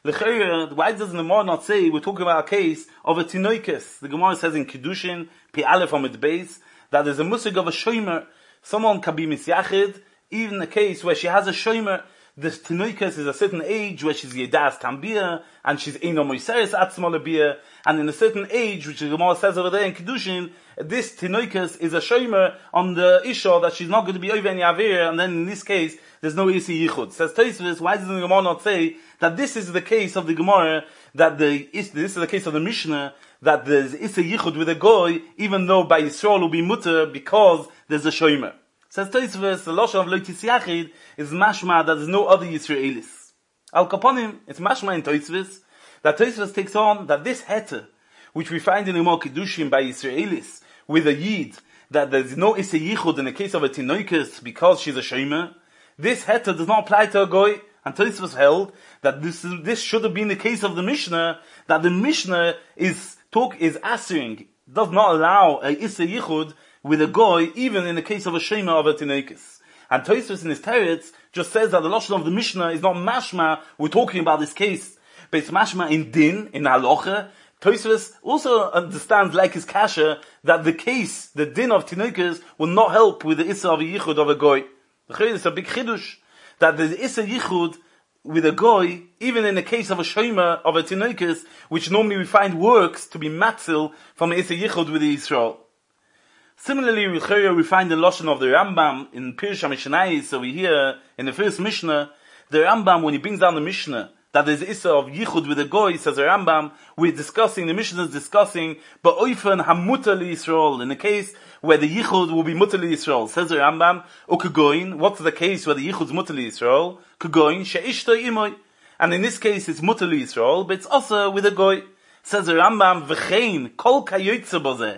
Why does the Gemara not say, we're talking about a case of a Tinoikes? The Gemara says in Kiddushin, Pi Aleph on its base, that there's a musig of a shomer. Someone can be misyachid, even a case where she has a shomer. The Tinoikes is a certain age where she's Yedas Tambia, and she's Eino Moiseres Atzma Lebia, and in a certain age, which the Gemara says over there in Kiddushin, this Tinoikes is a shomer on the Isha that she's not going to be over any Avir, and then in this case, there's no Isi Yichud. Says Tosfos, why does the Gemara not say that this is the case of the Gemara, that the, this is the case of the Mishnah, that there's Isi Yichud with a Goy, even though by Yisrael will be mutter, because there's a shomer. Says Tosfos, the Lashon of Loitis Yachid is mashma that there's no other Yisraelis. Al Kaponim, it's mashma in Tosfos, that Tosfos takes on that this heter, which we find in the Gemara Kiddushin by Yisraelis, with a Yid, that there's no Issa Yichud in the case of a Tinoikes because she's a Shomer, this heter does not apply to a Goy, and Tosfos held that this is, this should have been the case of the Mishnah, that the Mishnah is talk is answering, does not allow a Issa Yichud with a Goy, even in the case of a Shema of a Tinoikes. And Tosfos in his Teretz just says that the Lashon of the Mishnah is not mashma, we're talking about this case, but it's mashma in din, in halacha. Tosfos also understands, like his kasha, that the case, the din of Tinoikes, will not help with the Issa of a Yichud of a Goy. It's a big chidush, that the Issa Yichud with a Goy, even in the case of a Shema of a Tinoikes, which normally we find works to be matzil from the Issa Yichud with the Yisrael. Similarly, we find the Lashon of the Rambam in Pirush HaMishnayis, so we hear in the first Mishnah, the Rambam, when he brings down the Mishnah, that there's Issa of Yichud with a Goy, says the Rambam, we're discussing, the Mishnah is discussing, but Oifen HaMutar Yisrael, in the case where the Yichud will be Mutar Yisrael, says the Rambam, O Kegoin, what's the case where the Yichud is Mutar Yisrael? Kegoin, She'ishta Imoy. And in this case, it's Mutar Yisrael, but it's also with a Goy. Says the Rambam, V'chein, Kol Kayotze Bozeh.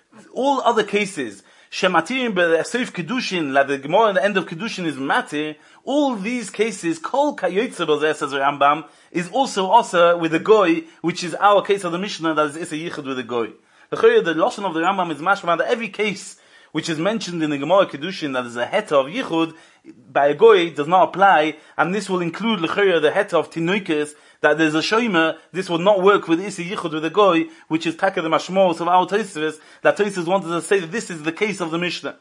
All other cases, Shematirim be'asif Kedushin, like the Gemara at the end of Kedushin is Matir, all these cases, Kol Kayotze Bozeh, says the Rambam, is also also with a Goy, which is our case of the Mishnah, that is Issa Yichud with a Goy. The Lashon of the Rambam is mashma that every case which is mentioned in the Gemara Kedushin that is a heta of Yichud, by a Goy does not apply, and this will include the heta of Tinoikes, that there's a Shomer, this will not work with Issa Yichud with a Goy, which is Taka the Mashmos of our Tosfos, that Tosfos wanted to say that this is the case of the Mishnah.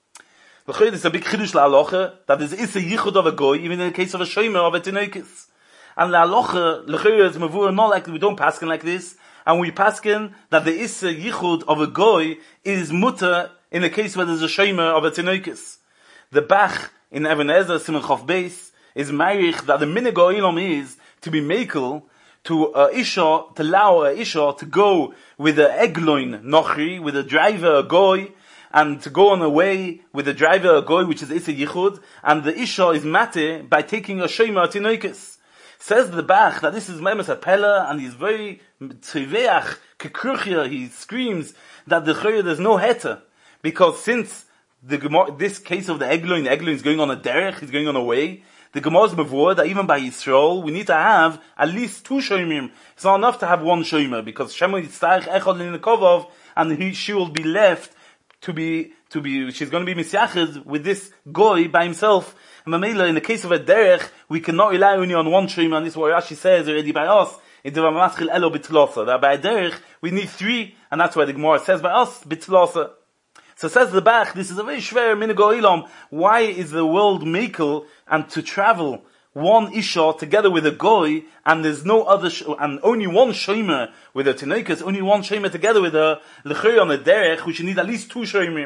The Chayr is a big Chidush la'alocha, that there's Issa Yichud of a Goy, even in the case of a Shomer of a Tinoikes. And la'alocha, the Chayr is Mavur, not like, we don't paskin like this, and we paskin that the Issa Yichud of a Goy is mutter in the case where there's a Shomer of a Tinoikes. The Bach in Even Ezer Simon Chof Beis is marich that the Minhag Olam is to be makel to a Isha, to allow a Isha to go with a Egloin Nochri, with a driver, a Goy, and to go on a way with a driver, a Goy, which is Issa Yichud, and the Isha is mate by taking a Shomer Tinoikes. Says the Bach that this is Memes Apella, and he's very tziveach, kekruchia, he screams that the Chayr, there's no heter, because since the Gemara, this case of the Egloin, the Egloin is going on a derech, he's going on a way, the Gemara is mavur that even by Yisrael, we need to have at least two Shomim. It's not enough to have one Shomer, because Shema Yitztach Echad L'Nekovov, and he, she will be left to be, to be, she's going to be misyached with this Goy by himself. And Mamela, in the case of a derech, we cannot rely only on one Shomer, and this is what Rashi says already by us, in the Maschil Elo Bitlosa, that by a derech, we need three, and that's why the Gemara says by us, Bitlosa. So says the Bach, this is a very schwer Minhag Olam. Why is the world makel and to travel one Isha together with a Goy, and there's no other, sh- and only one Shomer with a Tinoikes, only one Shomer together with a Lechir on a Derech, which you need at least two Shomer.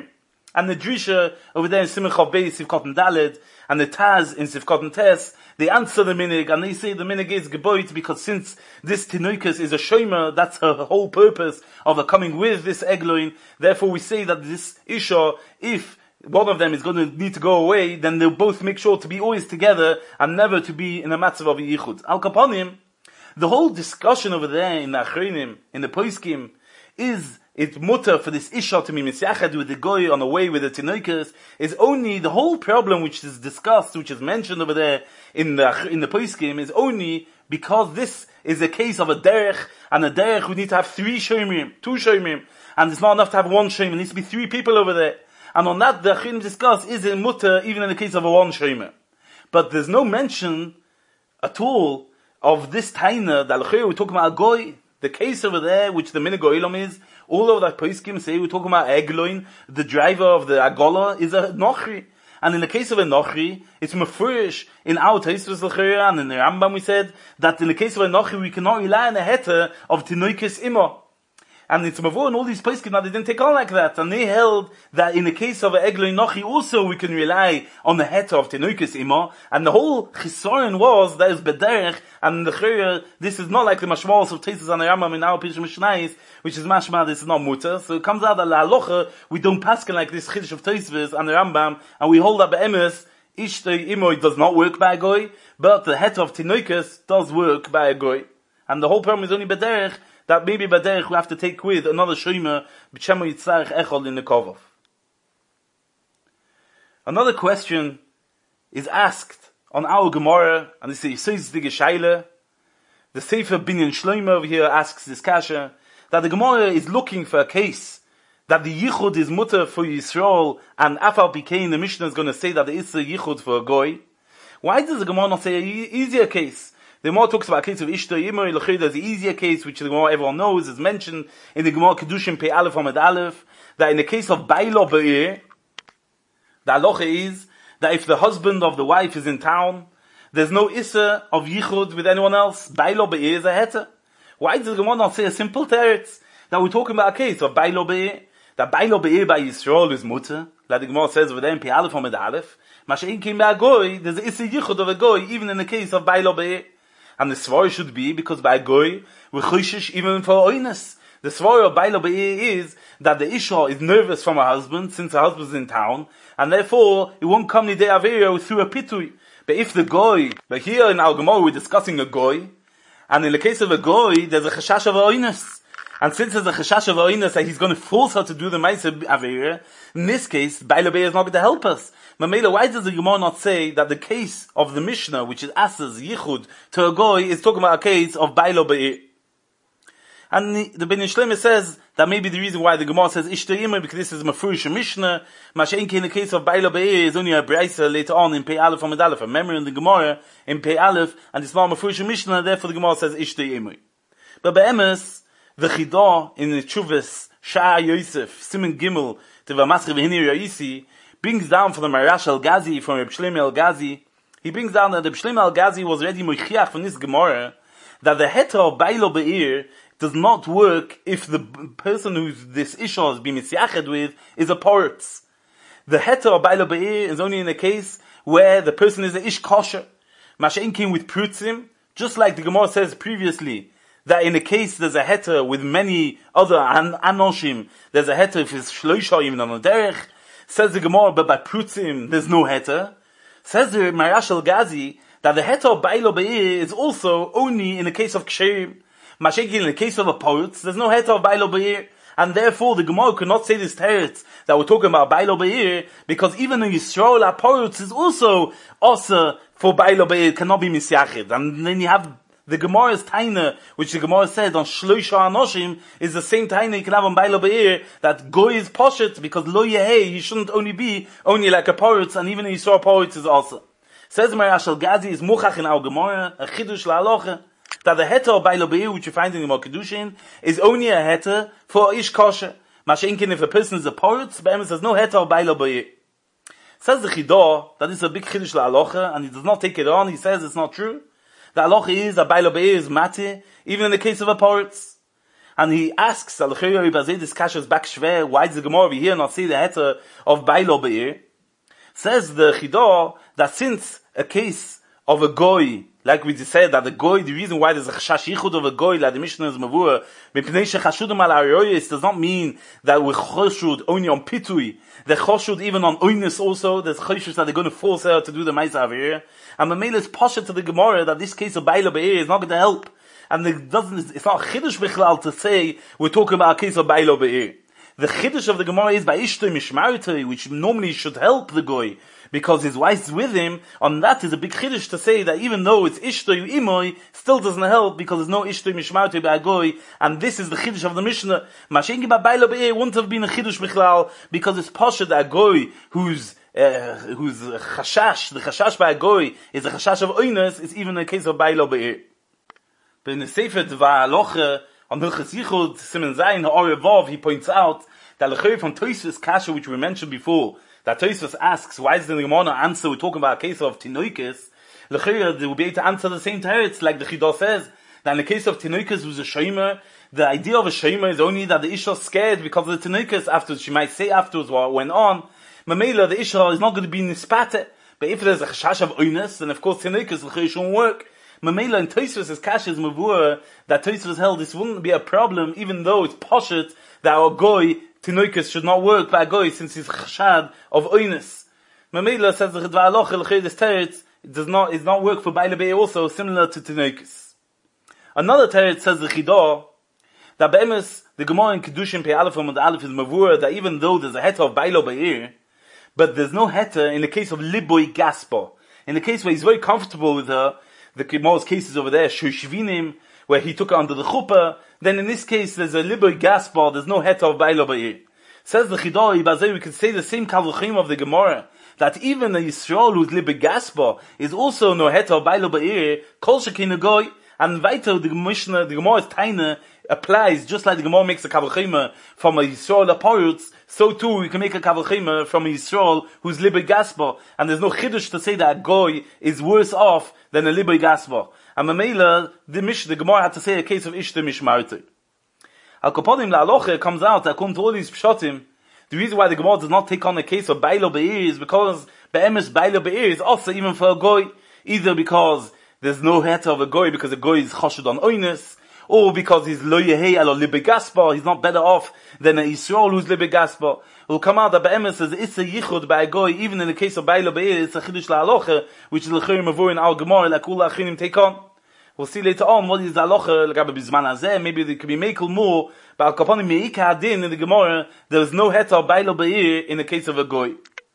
And the Drisha over there in Simon Chav Beis, Sivkot and Daled, and the Taz in Sivkot and Tes, they answer the minig, and they say the minig is geboit because since this Tinoikus is a shomer, that's her whole purpose of her coming with this Egloin. Therefore we say that this Isha, if one of them is going to need to go away, then they'll both make sure to be always together and never to be in a matzav of yichud. Al Kaponim, the whole discussion over there in the Achronim, in the Poiskim, is it's mutter for this Isha to be misyachad with the goy on the way with the Tinoikus, is only the whole problem which is discussed, which is mentioned over there in the in the Poiskim, is only because this is a case of a derech, and a derech we need to have three shomrim, two shomrim, and it's not enough to have one shomrim, it needs to be three people over there. And on that the Achronim discuss, is it mutter even in the case of a one shomer. But there's no mention at all of this taina, that we're talking about a goy, the case over there, which the minig oilam is, all of that Poskim say, we're talking about Egloin, the driver of the Agola, is a Nochri. And in the case of a Nochri, it's mafurish in our Taisvus L'chira, and in the Rambam we said, that in the case of a Nochri, we cannot rely on a heter of Tinoikis Ima. And it's Mavur and all these Poskim, now they didn't take on like that, and they held that in the case of a Egloin Nochri, also we can rely on the heter of Tinoikis Ima, and the whole Chisorin was, that is Bederech, and the Chira, this is not like the Mashmalos of Taisvus and the Rambam in our Pish Mishnais, which is mashma, this is not mutter. So it comes out that la halacha, we don't paskin like this chiddush of Tosfos and the Rambam, and we hold that be'emes, ishtei imoy does not work by a goy, but the het of tinoikus does work by a goy. And the whole problem is only b'derech, that maybe b'derech we have to take with another shomer, b'shemo yitzarech echol in the kovov. Another question is asked on our Gemara, and this is Yisayis the Geshayle. The Sefer Binyan Shlomo over here asks this kasha, that the Gemara is looking for a case that the yichud is mutter for Yisrael, and Afal Pikein, the Mishnah is going to say that there is a yichud for a goy. Why does the Gemara not say an easier case? The Gemara talks about a case of Ishto Yimur, L'chei, there's an easier case, which the Gemara everyone knows, is mentioned in the Gemara Kedushim Pei Aleph Amud Aleph, that in the case of Bailo Be'ir, the halacha is that if the husband of the wife is in town, there's no issa of yichud with anyone else. Bailo Be'ir is a heter. Why does the Gemara not say a simple teretz? That we're talking about a case of Bailo Be'ir, that Bailo Be'ir by Yisrael is mutter, like the Gemara says over there in Pei Aleph Amud Aleph, Mashein came by a goy, there's a issa yichud of a goy, even in the case of Bailo Be'ir. And the svar should be, because by a goy, we're choshish even for oinus. The svar of Bailo Be'ir is that the Isha is nervous from her husband, since her husband's in town, and therefore, it won't come nidei avera through a pitui. But if the goy, but here in our Gemara we're discussing a goy, and in the case of a goy, there's a chashash of oinus. And since there's a chashash of oinus that he's going to force her to do the ma'aseh avera, in this case, Bailo Be'ir is not going to help us. Mamela, why does the Gemara not say that the case of the Mishnah, which is Asas, Yichud, to a goy, is talking about a case of Bailo Be'ir? And the, the Ben Shlomo says that maybe the reason why the Gemara says Ishto Yimur, because this is Mafurish Mishnah, Mashenki in the case of Bailo Be'ir is only a Braisa later on in Pei Aleph Amud Aleph, a memory in the Gemara in Pei Aleph, and it's not Mafurish Mishnah, therefore the Gemara says Ishto Yimur. But Be'emes, the Chidah in the Chuvas, Shah Yosef, Simon Gimel, Teva Masri V'hini Raisi, brings down from the Marash al-Ghazi, from Reb Shlomo al-Ghazi, he brings down that Reb Shlomo al-Ghazi was already moichiach from this Gemara, that the heter of Bailo Be'ir does not work if the person who this Isha has been misyached with is a poritz. The heter of Bailo Be'ir is only in a case where the person is a ish kosher. Mashein came with prutzim, just like the Gemara says previously, that in a case there's a heter with many other an- anoshim, there's a heter if it's shloisha even on a derech. Says the Gemara, but by prutzim there's no heter. Says the Marash al-Ghazi that the heter of Bailo Be'ir is also only in the case of ksherim. Mashegi, in the case of a poritz, there's no heter of Bailo Be'ir, and therefore the Gemara could not say this teretz that we're talking about Bailo Be'ir, because even in Yisrael, a poritz is also also for Bailo Be'ir, cannot be misyachid. And then you have the Gemara's taina, which the Gemara said on Shloisha Anoshim, is the same taina you can have on Bailo Be'ir, that goy is poshet, because lo yehei, he shouldn't only be only like a poritz, and even in Yisrael poritz is also. Says Marash al-Ghazi is muchach in our Gemara, a chidush la'aloche, that the heter of Bailo Be'ir, which you find in the Kedushin, is only a heter for ish kosher. Mashenkin, if a person is a poritz, Be'emes says no heter of Bailo Be'ir. Says the Chidah, that is a big chidush la'aloche, and he does not take it on, he says it's not true. The halacha is that Bailo Be'ir is mati, even in the case of a poritz. and he asks, this kasha is back shver, why does the Gemara over here not see the heter of Bailo Be'ir? Says the Chidah that since a case of a goy, like we said, that the goy, the reason why there's a chashash yichud of a goy, like the Mishnah is mavur, mipnei shechashudim al ha'aroyos, does not mean that we choshud only on pitui. They choshud even on oinus also. There's choshuds that they're going to force her to do the ma'aseh avir. And Mamela is poshet to the Gemara that this case of Bailo Be'ir is not going to help. And it doesn't, it's not chiddush bichlal to say we're talking about a case of Bailo Be'ir. The chiddush of the Gemara is by Ishtoi Mishmartoi, which normally should help the goy, because his wife's with him. On that is a big chiddush to say that even though it's Ishtoi Imoi, still doesn't help because there's no Ishtoi Mishmartoi by a goy, and this is the chiddush of the Mishnah. Mashengi ba Bailo Be'ir wouldn't have been a chiddush bichlal, because it's poshet that a goy who's uh, who's chashash, the chashash by a goy is a chashash of oinus, is even a case of Bailo Be'ir. But in the Sefer Dvar Halacha, on Hilchos Yichud, Siman Zayin Ha'orevov, he points out that L'chayr from Tosfos Kasha, which we mentioned before, that Tosfos asks, why is the Gemara not answer, we're talking about a case of Tinoikis, L'chayr, they will be able to answer the same teretz, like the Chidah says, that in the case of Tinoikis who's a Shomer, the idea of a Shomer is only that the Isha is scared because of the Tinoikis afterwards, she might say afterwards what went on, Mamela, the Isha is not going to be nispate, but if there's a Chashash of Oinus, then of course Tinoikis, L'chayr shouldn't work. Mamela and Tosfos' Kasha is mavur that Tosfos held this wouldn't be a problem, even though it's poshet that our goy Tinoikis should not work by a goy since he's chashad of oinus. Mamela says the Dvar Halacha l'chayr this teretz it does not is not work for Bailo Be'ir also similar to Tinoikis. Another teretz says the Chidah that be'emes the Gemara in Kedushin Pei Aleph and Aleph is mavur that even though there's a heter of Bailo Be'ir, but there's no heter in the case of Liboy Gaspa. In the case where he's very comfortable with her. The Gemara's cases over there, Shushvinim, where he took her under the chuppah, then in this case there's a liboy gaspar, there's no heter of Bailo Be'ir. Says the Chidah, Ibazei, we can say the same kavuchim of the Gemara, that even a Yisrael who's liboy gaspar is also no heter of Bailo Be'ir, kol shekin goy, and weiter the Mishnah, the Gemara's taina applies, just like the Gemara makes a kavuchim from a Yisrael aparutz, so too we can make a kavuchim from a Yisrael who's liboy gaspar, and there's no chiddush to say that a goy is worse off than a liboy gaspar. And Mamela, the Mishnah, the Gemara had to say a case of Ishtoi Mishmartoi. Al Kaponim La'aloche comes out, according to all these pshatim, the reason why the Gemara does not take on the case of Bailo Be'ir is because Be'emes Bailo Be'ir is also even for a goy, either because there's no heter of a goy because a goy is chashud on oinus, or because he's lo yehei alo liboy gaspar, he's not better off than a Yisrael who's liboy gaspar. It will come out that Be'emes says it's a yichud by a goy, even in the case of Bailo Be'ir, it's a chidush la'aloche, which is l'chayim mavur in our Gemara, like all achinim take on. We'll see later on what is the halacha l'gabe bizman hazeh. Maybe there could be mekel more, but al kaponim meika hadin in the Gemara, there is no heter of Bailo Be'ir in the case of a goy.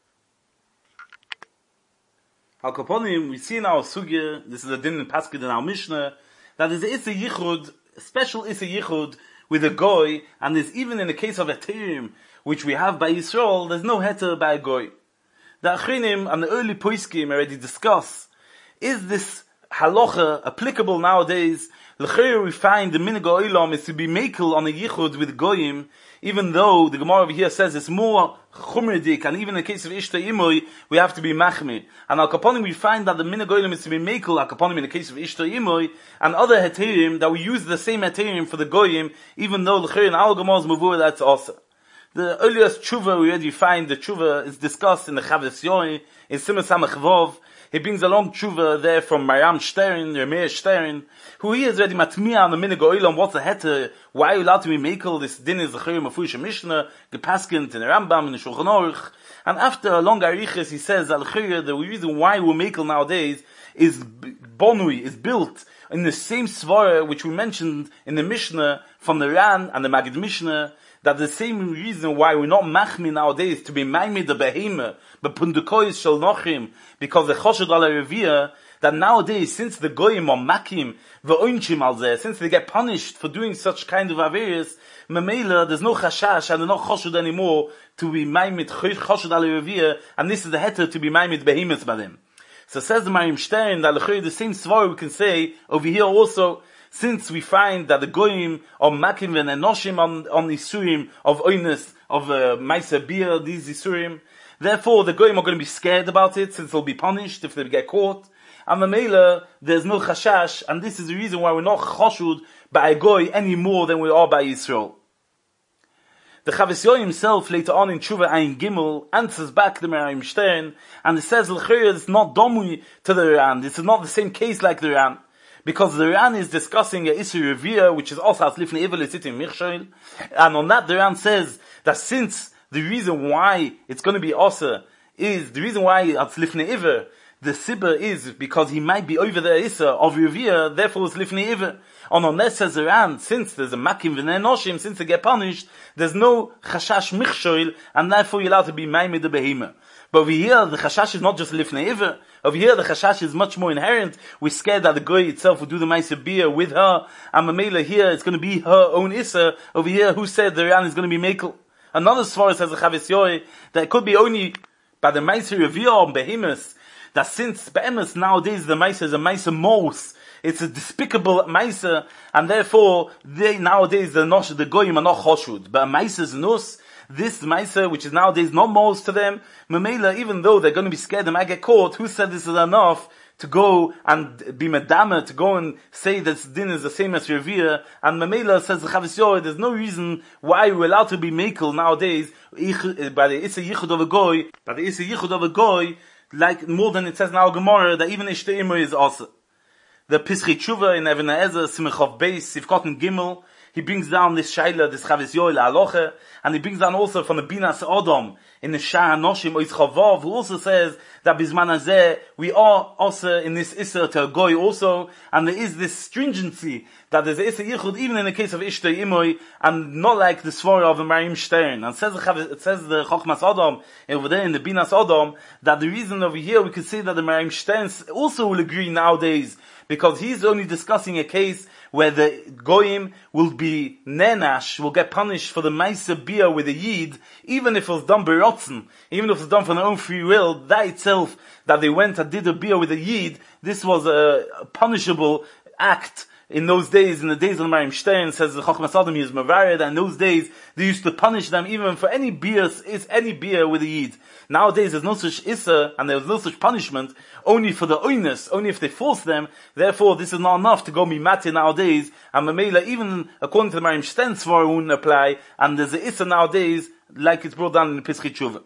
Al kaponim, we see in our sugya, this is a din in Paskid in our Mishnah, that is a yichud, a special issa yichud with a goy, and there's even in the case of a terim, which we have by Yisrael, there's no heter by a goy. The achinim and the early poiskim already discuss, is this halacha applicable nowadays? L'chayr we find the minhag ha'olam is to be mekel on a yichud with goyim, even though the Gemara over here says it's more chumridik, and even in the case of Ishtoi Imoi, we have to be machmi. And al kaponim we find that the minhag ha'olam is to be mekel, al kaponim in the case of Ishtoi Imoi, and other heterim, that we use the same heterim for the goyim, even though l'chayr in our Gemara's mavur that's also. The earliest tshuva we already find, the tshuva is discussed in the Chavis Yoi, in Simon Samach Vov. He brings a long tshuva there from Maram Stern, Yermeir Stern, who he is already matmiya on the minhag ha'olam, what's the heter, why are you allowed to be mekel, this din is the chayim of Fush Mishnah, gepaskint in the Rambam, in the Shulchan Aruch, and after a long arichas he says, al-chayr, the reason why we're mekel nowadays is bonui, is built in the same svara which we mentioned in the Mishnah from the Ran and the Magid Mishnah, that the same reason why we're not machmi nowadays to be ma'imid the behema, but pundukois shel nochim, because the choshad ala revia, that nowadays, since the goyim are makim, v'oinchim al zeh, since they get punished for doing such kind of averis, memela, there's no chashash, and there's no choshad anymore to be ma'imid choshad ala revia, and this is the heter to be ma'imid behemoths by them. So says the Marim Stern, that the same svar we can say over here also, since we find that the goyim are makim and enoshim on, on isurim of oinus, of uh, ma'aser beer, these isurim, therefore the goyim are going to be scared about it, since they'll be punished if they get caught. And Mamela, there's no chashash, and this is the reason why we're not choshud by a goy any more than we are by Yisrael. The Chavis Yoy himself later on in Tshuva Ayin Gimel answers back the Meraim Stern, and it says L'chayr is not domui to the Ran. This is not the same case like the Ran, because the Ran is discussing a Isur Revia, which is also as Lifnei Iver L'Sitim Michshoil, and on that the Ran says that since the reason why it's going to be Osa is the reason why it's Lifnei Iver, the Sibber is because he might be over the Issa of Revia, therefore it's Lifnei Iver. And on that says Iran, since there's a Makim v'nei Noshim, since they get punished, there's no Chashash Michshoil, and therefore you're allowed to be Maimid the Behema. But over here, the Chashash is not just Lifnei Iver. Over here, the Chashash is much more inherent. We're scared that the Goy itself will do the Maisa Bia with her, and Mamela here, it's going to be her own Issa. Over here, who said the Iran is going to be Mekel? Another Svar says the Chavis Yoy, that it could be only by the Maisa Revia on Behemoth, that since Behemoth nowadays the Maisa is a Maisa Mos, it's a despicable Maisa, and therefore they nowadays the nosh the goyim are not choshud. But a Maisa is nus. This Maisa, which is nowadays not Mos to them, Mamela, even though they're going to be scared they might get caught, who said this is enough to go and be medama, to go and say that din is the same as Revia? And Mamela says the Chavis Yoy, there's no reason why we're allowed to be mekel nowadays by the Issa Yichud of a goy, by the Issa Yichud of a goy, like more than it says now Gemara that even Ishtei Imo is also. The Pischei Tshuva in Even HaEzer, Simchov Beis, Sivkot and Gimel, he brings down this Shaila, this Chavis Yoel, Aloche, and he brings down also from the Binas Odom, in the Shah Noshim, Oiz Chavav, who also says that Bizman Hazeh, we are also in this Issa to a Goy also, and there is this stringency, that there's Issa Yichud, even in the case of Ishtei Imoi, and not like the Svara of the Marim Stern. And it says, it says the Chochmas Odom, over there in the Binas Odom, that the reason over here we could say that the Marim Stern also will agree nowadays, because he's only discussing a case where the Goyim will be nenash, will get punished for the Maisa Bia with the Yid, even if it was done by Rotzen, even if it was done from their own free will, that itself, that they went and did a Bia with the Yid, this was a punishable act. In those days, in the days of the Marim Stern, says the Chochmas Adam, he is Mavarid, and in those days, they used to punish them even for any beer, is any beer with a Yid. Nowadays, there's no such Issa, and there's no such punishment, only for the oinus, only if they force them. Therefore, this is not enough to go mimati nowadays, and Mamela, even according to the Marim Stern, Svar won't apply, and there's a Issa nowadays, like it's brought down in the Pischei Tshuva.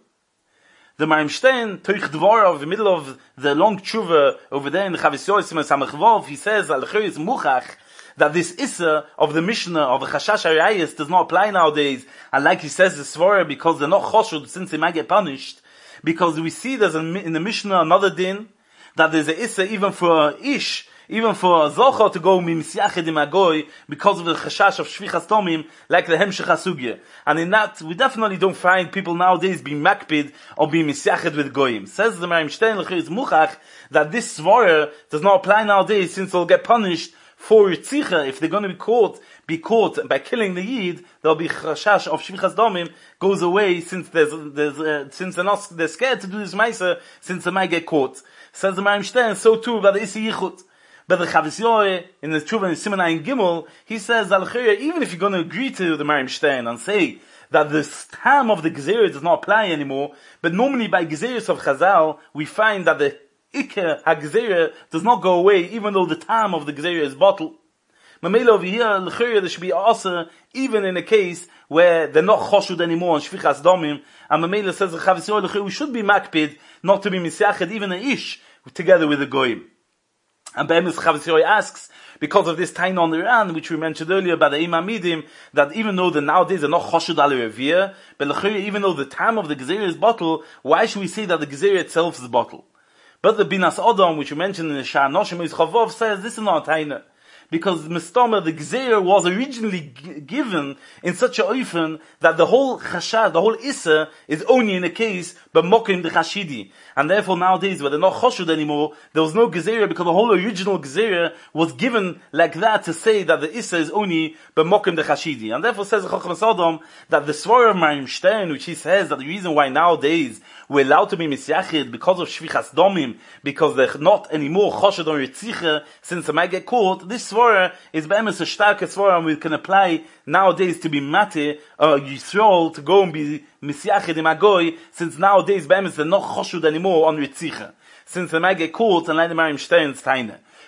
The Marim Stern, Toich Dvora, of the middle of the long tshuva, over there in the Chavis Yoy, Simon Samachvov, he says, Al-Chayis Muchach, that this Issa of the Mishnah, of the Chashash Arayis, does not apply nowadays, and like he says, the Svara, because they're not choshud, since they might get punished, because we see there's a, in the Mishnah another din, that there's a Issa even for a Ish, even for a Zocha to go Mimsiachid im Agoy, because of the Chashash of Shvichas Tomim, like the Hemshech HaSugya. And in that, we definitely don't find people nowadays being makpid or being Misiachid with Goyim. Says the Marim Stern, L'chayis Muchach, that this Svara does not apply nowadays, since they'll get punished for Yitzicha. If they're going to be caught, be caught by killing the Yid, there'll be Chashash of Shvichas Domim goes away, since there's, there's, uh, since they're not, they're scared to do this Maisa, since they might get caught. Says the Marim Stern, so too about the Isi Yichud. But the Chavis Yoy, in the Tshuva in Siman Ayin Gimel, he says, even if you're going to agree to the Marim Stern and say that the time of the Gezerah does not apply anymore, but normally by Gezerahs of Chazal, we find that the Iker HaGezerah does not go away, even though the time of the Gezerah is bottled. Mamela over here, l'chayr, there should be also, even in a case where they're not choshud anymore on Shvichas Domim, and Mamela says, the Chavis Yoy, l'chayr, we should be makpid, not to be misiached, even a ish, together with the Goyim. And Be'emes Chavis Yoy asks, because of this Taina on the Iran, which we mentioned earlier about the Imam Midim, that even though the nowadays are not Choshud al Revir, but even though the time of the Gezerah is bottle, why should we say that the Gezerah itself is bottle? But the Binas Odom, which we mentioned in the Shah Noshim Oiz Chavov, says this is not a Taina. Because Mistama, the Gezerah was originally g- given in such a oifen that the whole Chashad, the whole Issa, is only in a case, but Mokim the Chashidi. And therefore nowadays, where they're not Choshud anymore, there was no Gezerah, because the whole original Gezerah was given like that to say that the Issa is only, but Mokim the Chashidi. And therefore says the Chochmas Sodom, that the Svara of Marim Stern, which he says that the reason why nowadays we're allowed to be Misyachid because of Shvichas Domim, because they're not anymore Choshud or Yitzicha, since they might get caught, this Svara is be'emes a starke Svara, and we can apply nowadays to be Mate, or uh, Yisrael, to go and be Misyachid im Agoy, since nowadays be'emes they're not Choshud anymore on Yitzicha, since they might get caught and like the Marim Stern's Taina.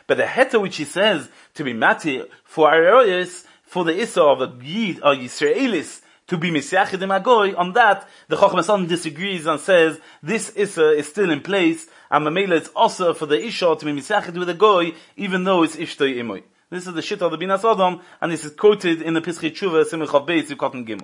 But the heta which he says to be mati for Aroyes, for the issa of a Yid or Yisraelis, to be Mesiachid im Agoy, on that, the Chochmah Sodom disagrees and says, this issa is still in place, and Mamela it's also for the Isha to be Mesiachid with a Goy, even though it's Ishtoi Imoy. This is the shit of the Bina Sodom, and this is quoted in the Pischei Tshuva, Simech Chav Beis, Yukot Gimel.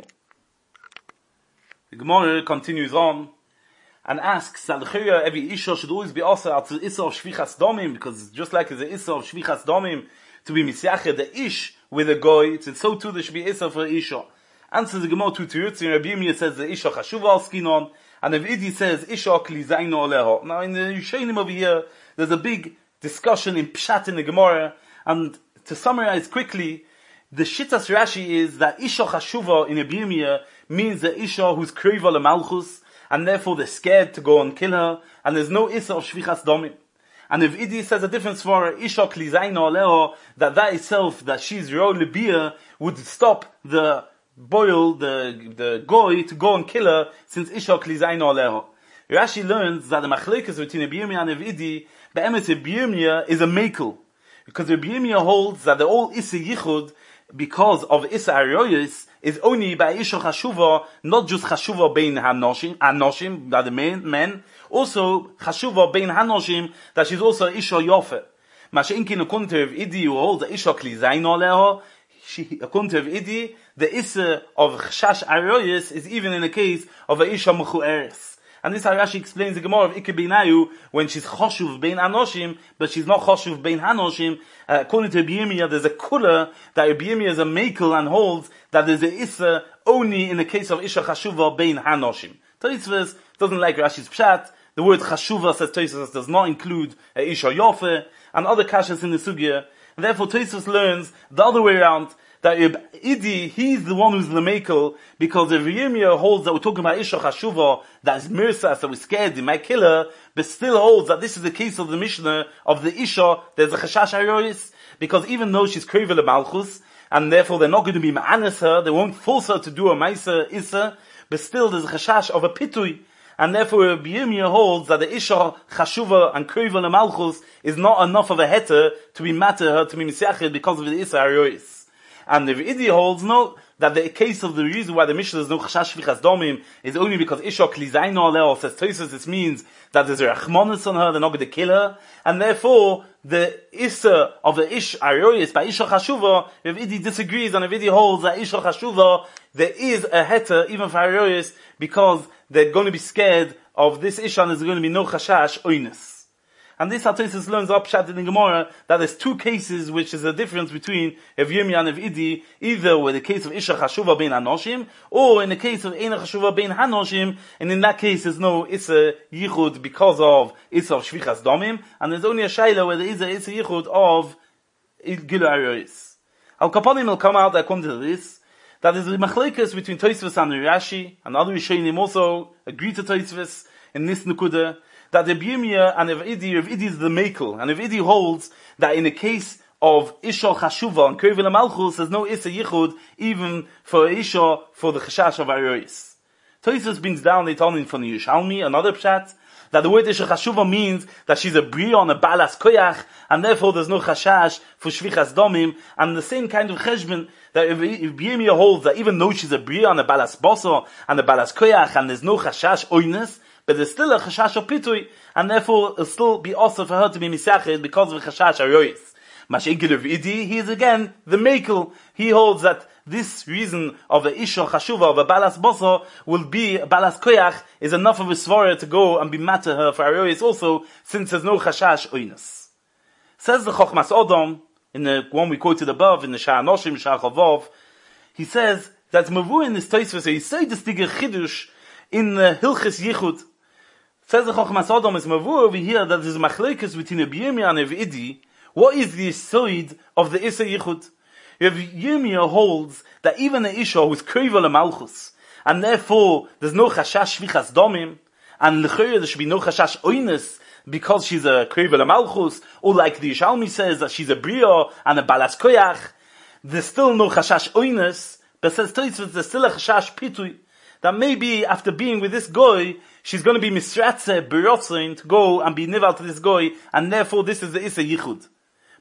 The Gemara continues on, and asks that every Isha should always be also at the Issa of Shvichas Domim, because just like the Issa of Shvichas Domim, to be Mesiachid, the Ish with a Goy, it's so too there should be Issa for Isha. Answers the Gemara two Tirutz, and Rabbi Yirmiyah says the Isha Chashuva al Skinon, and Rav Idi says Isha Kli Zaino Aleho. Now in the Yishayim over here, there's a big discussion in Pshat in the Gemara, and to summarize quickly, the Shittas Rashi is that Isha Chashuva in Rabbi Yirmiyah means the Isha who's Kreva LeMalchus, and therefore they're scared to go and kill her, and there's no Issa of Shvichas Domim. And if Idi says a difference for Isha Kli Zaino Aleho, that that itself, that she's Ro Libia, would stop the boil, the the goy, to go and kill her, since Isha Kli Zaino Aleho. Rashi learns that the machlekes between Rabbi Yirmiyah and Rabbi Idi, be'emes Rabbi Yirmiyah is a mekel. Because Rabbi Yirmiyah holds that the whole Issa Yichud, because of Issa Aroyos, is only by Isha Chashuva, not just Chashuva bein Hanoshim, Anoshim, that the men, men, also Chashuva bein Hanoshim, that she's also Isha Yofe. Masha'inkin according to Rabbi Idi, who holds that Isha Kli Zaino Aleho, she, according to Rav Idi, the Issa of Chashash Aroyos is even in the case of a Isha Mechu'eres. And this Rashi explains the Gemara of Ikke Beinayu, when she's Choshuv Bein Anoshim, but she's not Choshuv Bein Hanoshim. Uh, according to Rabbi Yirmiyah, there's a Kula, that Rabbi Yirmiyah is a Mekel and holds that there's a Issa only in the case of Isha Chashuva Bein Hanoshim. Tosfos doesn't like Rashi's Pshat. The word Chashuva, says Tosfos, does not include a Isha Yofe, and other kashas in the Sugya. And therefore, Tosfos learns the other way around, that Idi, he's the one who's the Mekel, because if Yirmiyah holds that we're talking about Isha Chashuva, that's Mirsa, so we're scared, he might kill her, but still holds that this is the case of the Mishnah, of the Isha, there's a Chashash Aroyos, because even though she's Kreva Malchus, and therefore they're not going to be Ma'anis her, they won't force her to do a Maisa Issa, but still there's a Chashash of a Pitui, and therefore Rabbi Yirmiyah holds that the Isha Chashuva and Kreva Malchus is not enough of a heter to be matter her, to be Mesiachid, because of the Issa Aroyos. And the Idi holds no, that the case of the reason why the Mishnah is no Chashash Shvichas Domim is only because Isha Kli Zaino Aleho, says Tosfos, this means that there's a Rachmanis on her, they're not going to kill her, and therefore the Issa of the Ish Aroyos by Isha Chashuva, if Idi disagrees, and if Idi holds that Isha Chashuva, there is a heter even for Aroyos, because they're going to be scared of this Isha, and there's going to be no Chashash Oinus. And this Tosfos learns up Pshat in the Gemara that there's two cases which is a difference between Rav Yirmiyah and Rav Idi, either with the case of Isha Chashuva bein Anoshim, or in the case of Eina Chashuva bein Hanoshim, and in that case there's no Issa Yichud because of Issa of Shvichas Domim, and there's only a Shaila where there is a Issa Yichud of Gilu Aroyos. Al Kapanim will come out according to this, that there's a machlekes between Tosfos and Rashi, and other Rishonim also agree to Tosfos in this Nukuda, that the Yirmiyah and Rav Idi, Rav Idi is the Mekel, and Rav Idi holds that in the case of Isha Chashuva and Kreva Malchus, there's no Issa Yichud, even for Isha, for the Chashash of Aroyos. Tosfos brings down the Talmud from the Yerushalmi, another Pshat, that the word Isha Chashuva means that she's a Bria on a Balas Koyach, and therefore there's no Chashash for Shvichas Domim, and the same kind of Cheshbon, that if, if Yirmiyah holds that even though she's a Bria on a Balas Boso, and a Balas Koyach, and there's no Chashash Oinus, but there's still a Chashash of Pitui, and therefore it'll still be also for her to be Misachid because of Chashash Aroyos. Masha'inkin of Idi, he is again the Mekel. He holds that this reason of the Isha Chashuva, of a Balas Boso, will be, a Balas Koyach, is enough of a Svara to go and be matter her for Aroyos also, since there's no Chashash Oinus. Says the Chochmas Odom, in the one we quoted above, in the Shah Noshim, Shah Chavov, he says that Mavu in this Tosfos, he says this Tige Chidush in the Hilchis Yichud. Says the Chochmas Odom is Mavur over here that there's a machlekes between Rav Yirmiyah and Rav Idi. What is the side of the Issa Yichud? Rav Yirmiyah holds that even the Isha who's Kreva LeMalchus, and therefore there's no Chashash Shvichas Domim, and L'chayr there should be no Chashash Oinus, because she's a Kreva LeMalchus, or like the Yerushalmi says that she's a Bria and a Balas Koyach, there's still no Chashash Oinus, but says Tosfos there's still a Chashash Pitui. That maybe after being with this goy, she's going to be misratze, berotzein, to go and be nival to this goy, and therefore this is the Issa Yichud.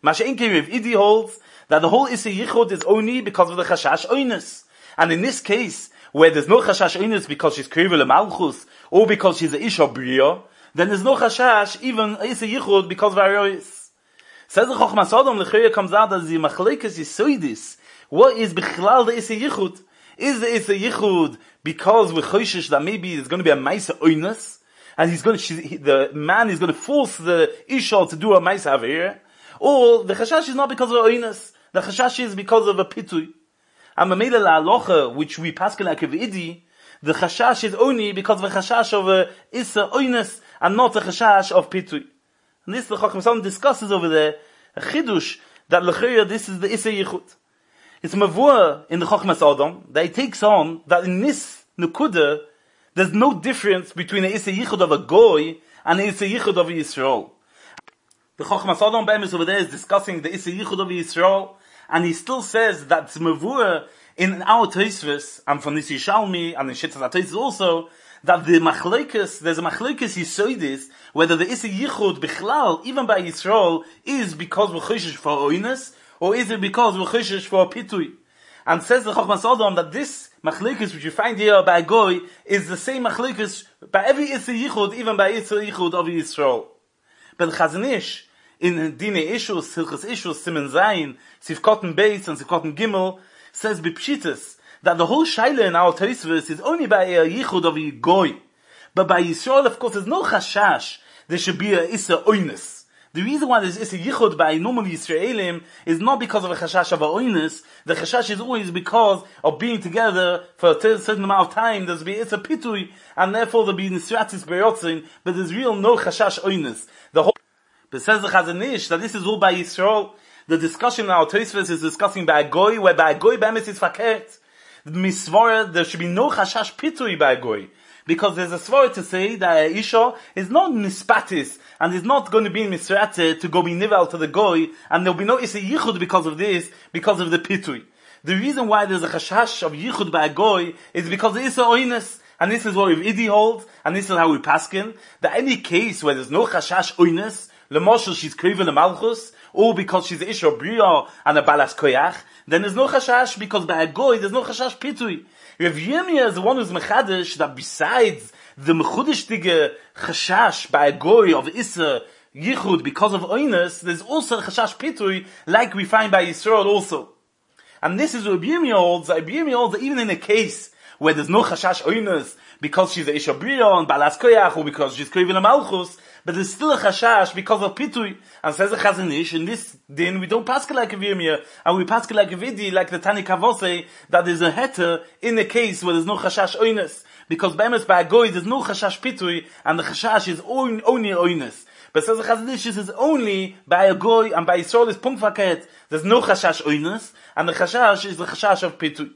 Mashen came with Idi holds that the whole Issa Yichud is only because of the Chashash Oinus. And in this case, where there's no Chashash Oinus because she's Krivel Malchus, or because she's a Isha Bria, then there's no Chashash, even Issa Yichud, because of Arois. Says the Chochmas Adam, Lechaya comes out as the Machlekes Yisoidis. What is Bichlal the Issa Yichud? Is the Issa Yichud because we're Choshish that maybe there's going to be a Maisa Oinus, and he's going to, she, the man is going to force the Isha to do a Maisa Avir, or the Chashash is not because of Oinus, the Chashash is because of a Pitui. And Mamela La'alocha, which we paskel like Idi, the Chashash is only because of a Chashash of a Issa Oinus, and not a Chashash of Pitui. And this the Chacham Salom discusses over there, a Chidush, that L'chaya, this is the Issa Yichud. It's Mavua in the Chochmas Adam that he takes on that in this Nukuda, there's no difference between the Issa Yichud of a Goy and the Issa Yichud of a Yisrael. The Chochmas Adam Be'emes over there is discussing the Issa Yichud of Yisrael, and he still says that it's Mavua in our Tosfos, and from this Yishalmi, and in Shitas HaTosfos also, that the Machlekes, there's a Machlekes Yisoidis, whether the Issa Yichud Bichlal, even by Yisrael, is because we're Choshish for Oinus, or is it because we're Choshish for Pitui? And says the Chochmas Adam that this Machlekes which you find here by Goy is the same Machlekes by every Issa Yichud, even by Issa Yichud of Yisrael. But Chazon Ish, in Dine Ishus, Hilchos Ishus, Simen Zayin, Sivkoten Beis, and Sivkoten Gimel, says Bipshitas, that the whole Shaila in our Tosfos is only by a Yichud of a Goy. But by Yisrael, of course, there's no Chashash, there should be a Issa Oinus. The reason why there's Issa Yichud by normal Yisraelim is not because of a Chashash of a Oinus. The Chashash is always because of being together for a certain amount of time. There's be Issa Pitui, and therefore there'll be Nisratis Beyotzin, but there's real no Chashash Oinus. The whole, but says the Chazon Ish that this is all by Yisrael. The discussion in our Tosfos is discussing by a Goy, where by a Goy Be'emes is Fakert. The Misvara, there should be no Chashash Pitui by a Goy. Because there's a svara to say that Isha is not nispatis, and is not going to be misrate to go be nivel to the goy, and there'll be no Issa Yichud because of this, because of the pitui. The reason why there's a chashash of Yichud by a goy is because the Issa Oinus, and this is what we Idi hold, and this is how we paskin, that any case where there's no chashash Oinus, lemoshel she's krivel malchus, or because she's a Isha Bria and a Balas Koyach, then there's no chashash, because by a goy there's no chashash pitui. Rav Yirmiyah is the one who's mechadish that besides the mechudishtige chashash by a goy of Issa Yichud because of Oinus, there's also chashash pitui like we find by Yisrael also. And this is what Rav Yirmiyah holds. Rav Yirmiyah holds that even in a case where there's no chashash Oinus because she's a Isha Bria and Balas Koyach, or because she's Krivin Malchus, but there's still a chashash because of pitui. And says the Chazon Ish, in this din we don't paskel like a Yirmiyah, and we paskel like a Vidi, like the Tani Kavose, that there's a heter in a case where there's no chashash Oinus. Because Be'emes by a goy there's no chashash pitui, and the chashash is only, only Oinus. But says the Chazon Ish, this is only by a goy, and by Yisrael is punkt faket, there's no chashash Oinus, and the chashash is the chashash of pitui.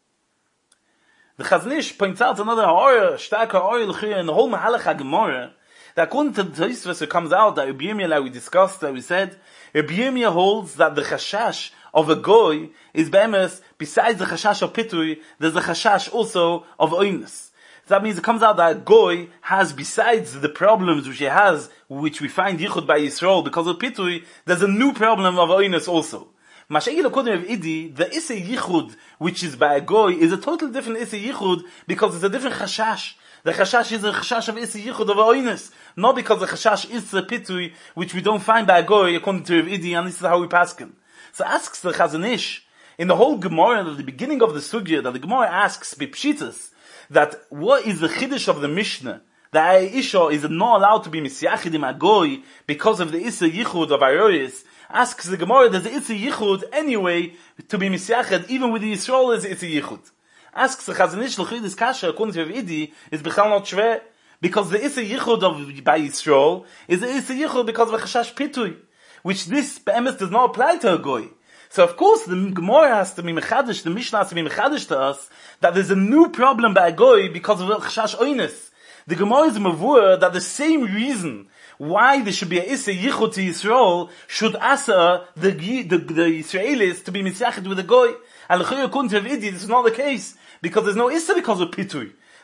The Chazon Ish points out another ha'or, starker ha'or l'chiyah in the whole Mahalach HaGemorah, that according to the Tosfos it comes out that Rabbi Yirmiyah, like we discussed, that we said, Rabbi Yirmiyah holds that the chashash of a goy is be'emes, besides the chashash of pitui, there's a chashash also of oinus. So that means it comes out that a goy has, besides the problems which he has, which we find yichud by Yisrael because of pitui, there's a new problem of oinus also. Masha'il according of Idi, the Issa Yichud, which is by a goy, is a totally different Issa Yichud because it's a different chashash. The chashash is a chashash of Issa Yichud of Oinus, not because the chashash is a pitui, which we don't find by a goy according to Rav Idi, and this is how we paskin. So asks the Chazon Ish, in the whole Gemara, at the beginning of the Sugya, that the Gemara asks, Bipshitas, that what is the Chiddush of the Mishnah, that Isha is not allowed to be Misyachidim a goy because of the Issa Yichud of Aroyis, asks the Gemara, there's the Issa Yichud anyway to be Misyachid, even with the Yisrael is Issa Yichud. Asks the Chazon Ish, L'chidus Kasha, according to Rav Idi, is Bechal not Shveh, because the Issa Yichud of by Yisrael is the Issa Yichud because of a Chashash Pitui, which this Be'emes does not apply to a goy. So of course the Gemara has to be mechadish, the Mishnah has to be mechadish to us, that there's a new problem by a goy because of a Chashash Oinus. The Gemara is mavur that the same reason why there should be a Issa Yichud to Yisrael should asa the, the, the Israelis to be misyachid with a goy. And l'chayr according to Rav Idi, this is not the case, because there's no Issa because of Pitui.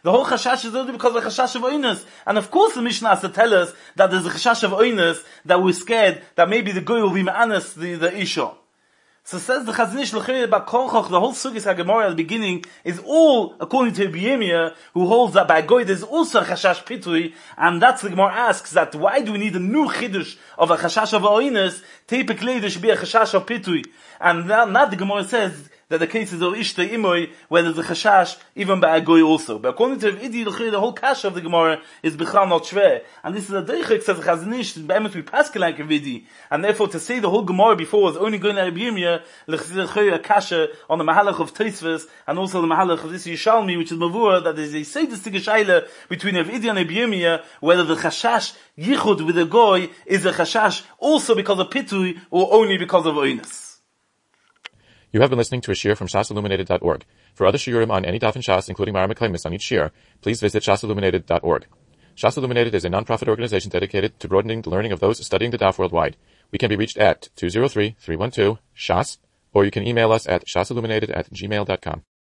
The whole chashash is only because of the chashash of oinus. And of course the Mishnah has to tell us that there's a chashash of oinus, that we're scared that maybe the guy will be ma'anas, the, the isha. So says the Chazon Ish L'chayr Bar Korchoch, the whole Sugis HaGemara at the beginning is all according to Yemia, who holds that by Goy there's also a Chashash Pitui, and that's the Gemara asks that why do we need a new Chiddush of a Chashash of Oinus? Typically there should be a Chashash of Pitui. And now, now the Gemara says that the cases of Ishta Imoy, where there's a Chashash even by a Goy also. But according to Idi L'chayr, the whole Kasha of the Gemara is Bechal not Shver. And this is a Deichik, says the Chazon Ish, by Emes we Pascal like a Vidi. And therefore to say the whole Gemara before was only going to Yemia, a kasha on the mahalach of Tosfos and also the mahalach of this Yishalmi, which is Mavur, that there is a seidistic shaila between Avidi and Ebiyemia, whether the chashash yichud with a goy is a chashash also because of pitui or only because of oinus. You have been listening to a shiur from shas illuminated dot org. For other shiurim on any daf in Shas, including Mara Meklemis on each shiur, please visit shas illuminated dot org. Shas Illuminated is a non-profit organization dedicated to broadening the learning of those studying the daf worldwide. We can be reached at two zero three, three one two, shas, or you can email us at shasilluminated at gmail dot com.